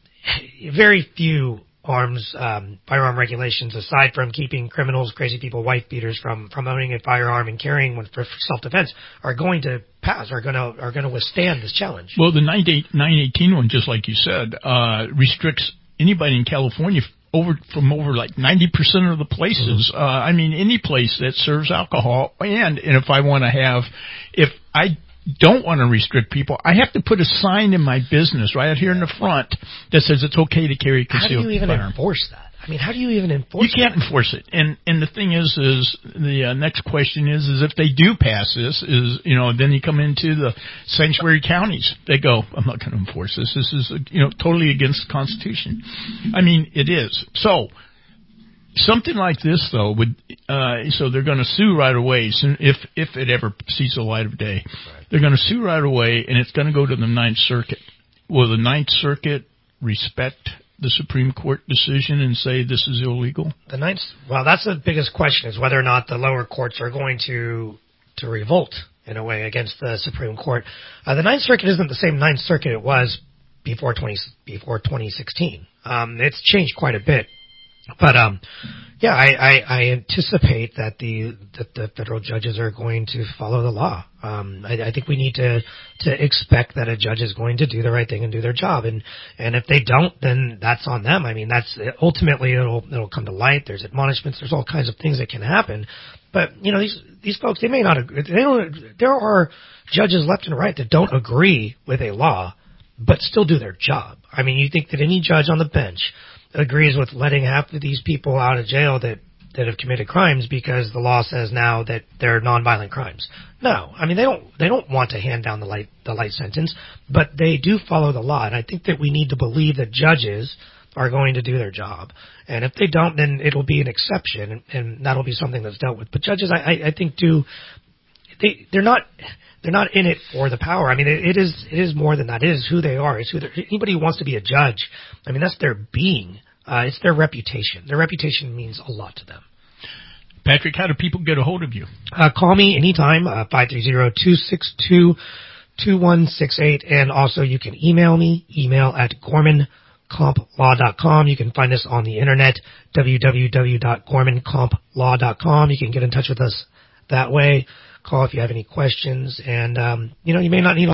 very few arms, um, firearm regulations, aside from keeping criminals, crazy people, wife beaters from, from owning a firearm and carrying one for self-defense, are going to pass, are going to, are going to withstand this challenge. Well, the nine eighteen one, just like you said, uh, restricts anybody in California over, from over like ninety percent of the places. Mm-hmm. Uh, I mean, any place that serves alcohol. And, and if I want to have, if I, don't want to restrict people, I have to put a sign in my business right out here in the front that says it's okay to carry concealed firearm. How do you even firearm. enforce that? I mean, how do you even enforce it? You can't enforce it. And and the thing is, is the uh, next question is, is if they do pass this, is, you know, then you come into the sanctuary counties. They go, I'm not going to enforce this. This is, you know, totally against the Constitution. I mean, it is. So, something like this, though, would, uh, so they're going to sue right away, soon, if, if it ever sees the light of day. Right. They're going to sue right away, and it's going to go to the Ninth Circuit. Will the Ninth Circuit respect the Supreme Court decision and say this is illegal? The Ninth, well, that's the biggest question, is whether or not the lower courts are going to to revolt in a way against the Supreme Court. Uh, the Ninth Circuit isn't the same Ninth Circuit it was before twenty before twenty sixteen. Um, it's changed quite a bit. But um, yeah, I, I, I anticipate that the that the federal judges are going to follow the law. Um, I, I think we need to to expect that a judge is going to do the right thing and do their job, and and if they don't, then that's on them. I mean, that's ultimately it'll it'll come to light. There's admonishments. There's all kinds of things that can happen. But you know, these these folks, they may not agree. They don't. There are judges left and right that don't agree with a law, but still do their job. I mean, you think that any judge on the bench agrees with letting half of these people out of jail that, that have committed crimes because the law says now that they're nonviolent crimes? No. I mean, they don't, they don't want to hand down the light, the light sentence, but they do follow the law. And I think that we need to believe that judges are going to do their job. And if they don't, then it'll be an exception, and, and that'll be something that's dealt with. But judges, I, I, I think do, they, they're not, they're not in it for the power. I mean, it, it is, it is more than that. It is who they are. It's who anybody who wants to be a judge. I mean, that's their being. Uh, it's their reputation. Their reputation means a lot to them. Patrick, how do people get a hold of you? Uh, call me anytime, uh, five three zero, two six two, two one six eight. And also you can email me, email at gorman comp law dot com. You can find us on the internet, w w w dot gorman comp law dot com. You can get in touch with us that way. Call if you have any questions. And, um, you know, you may not need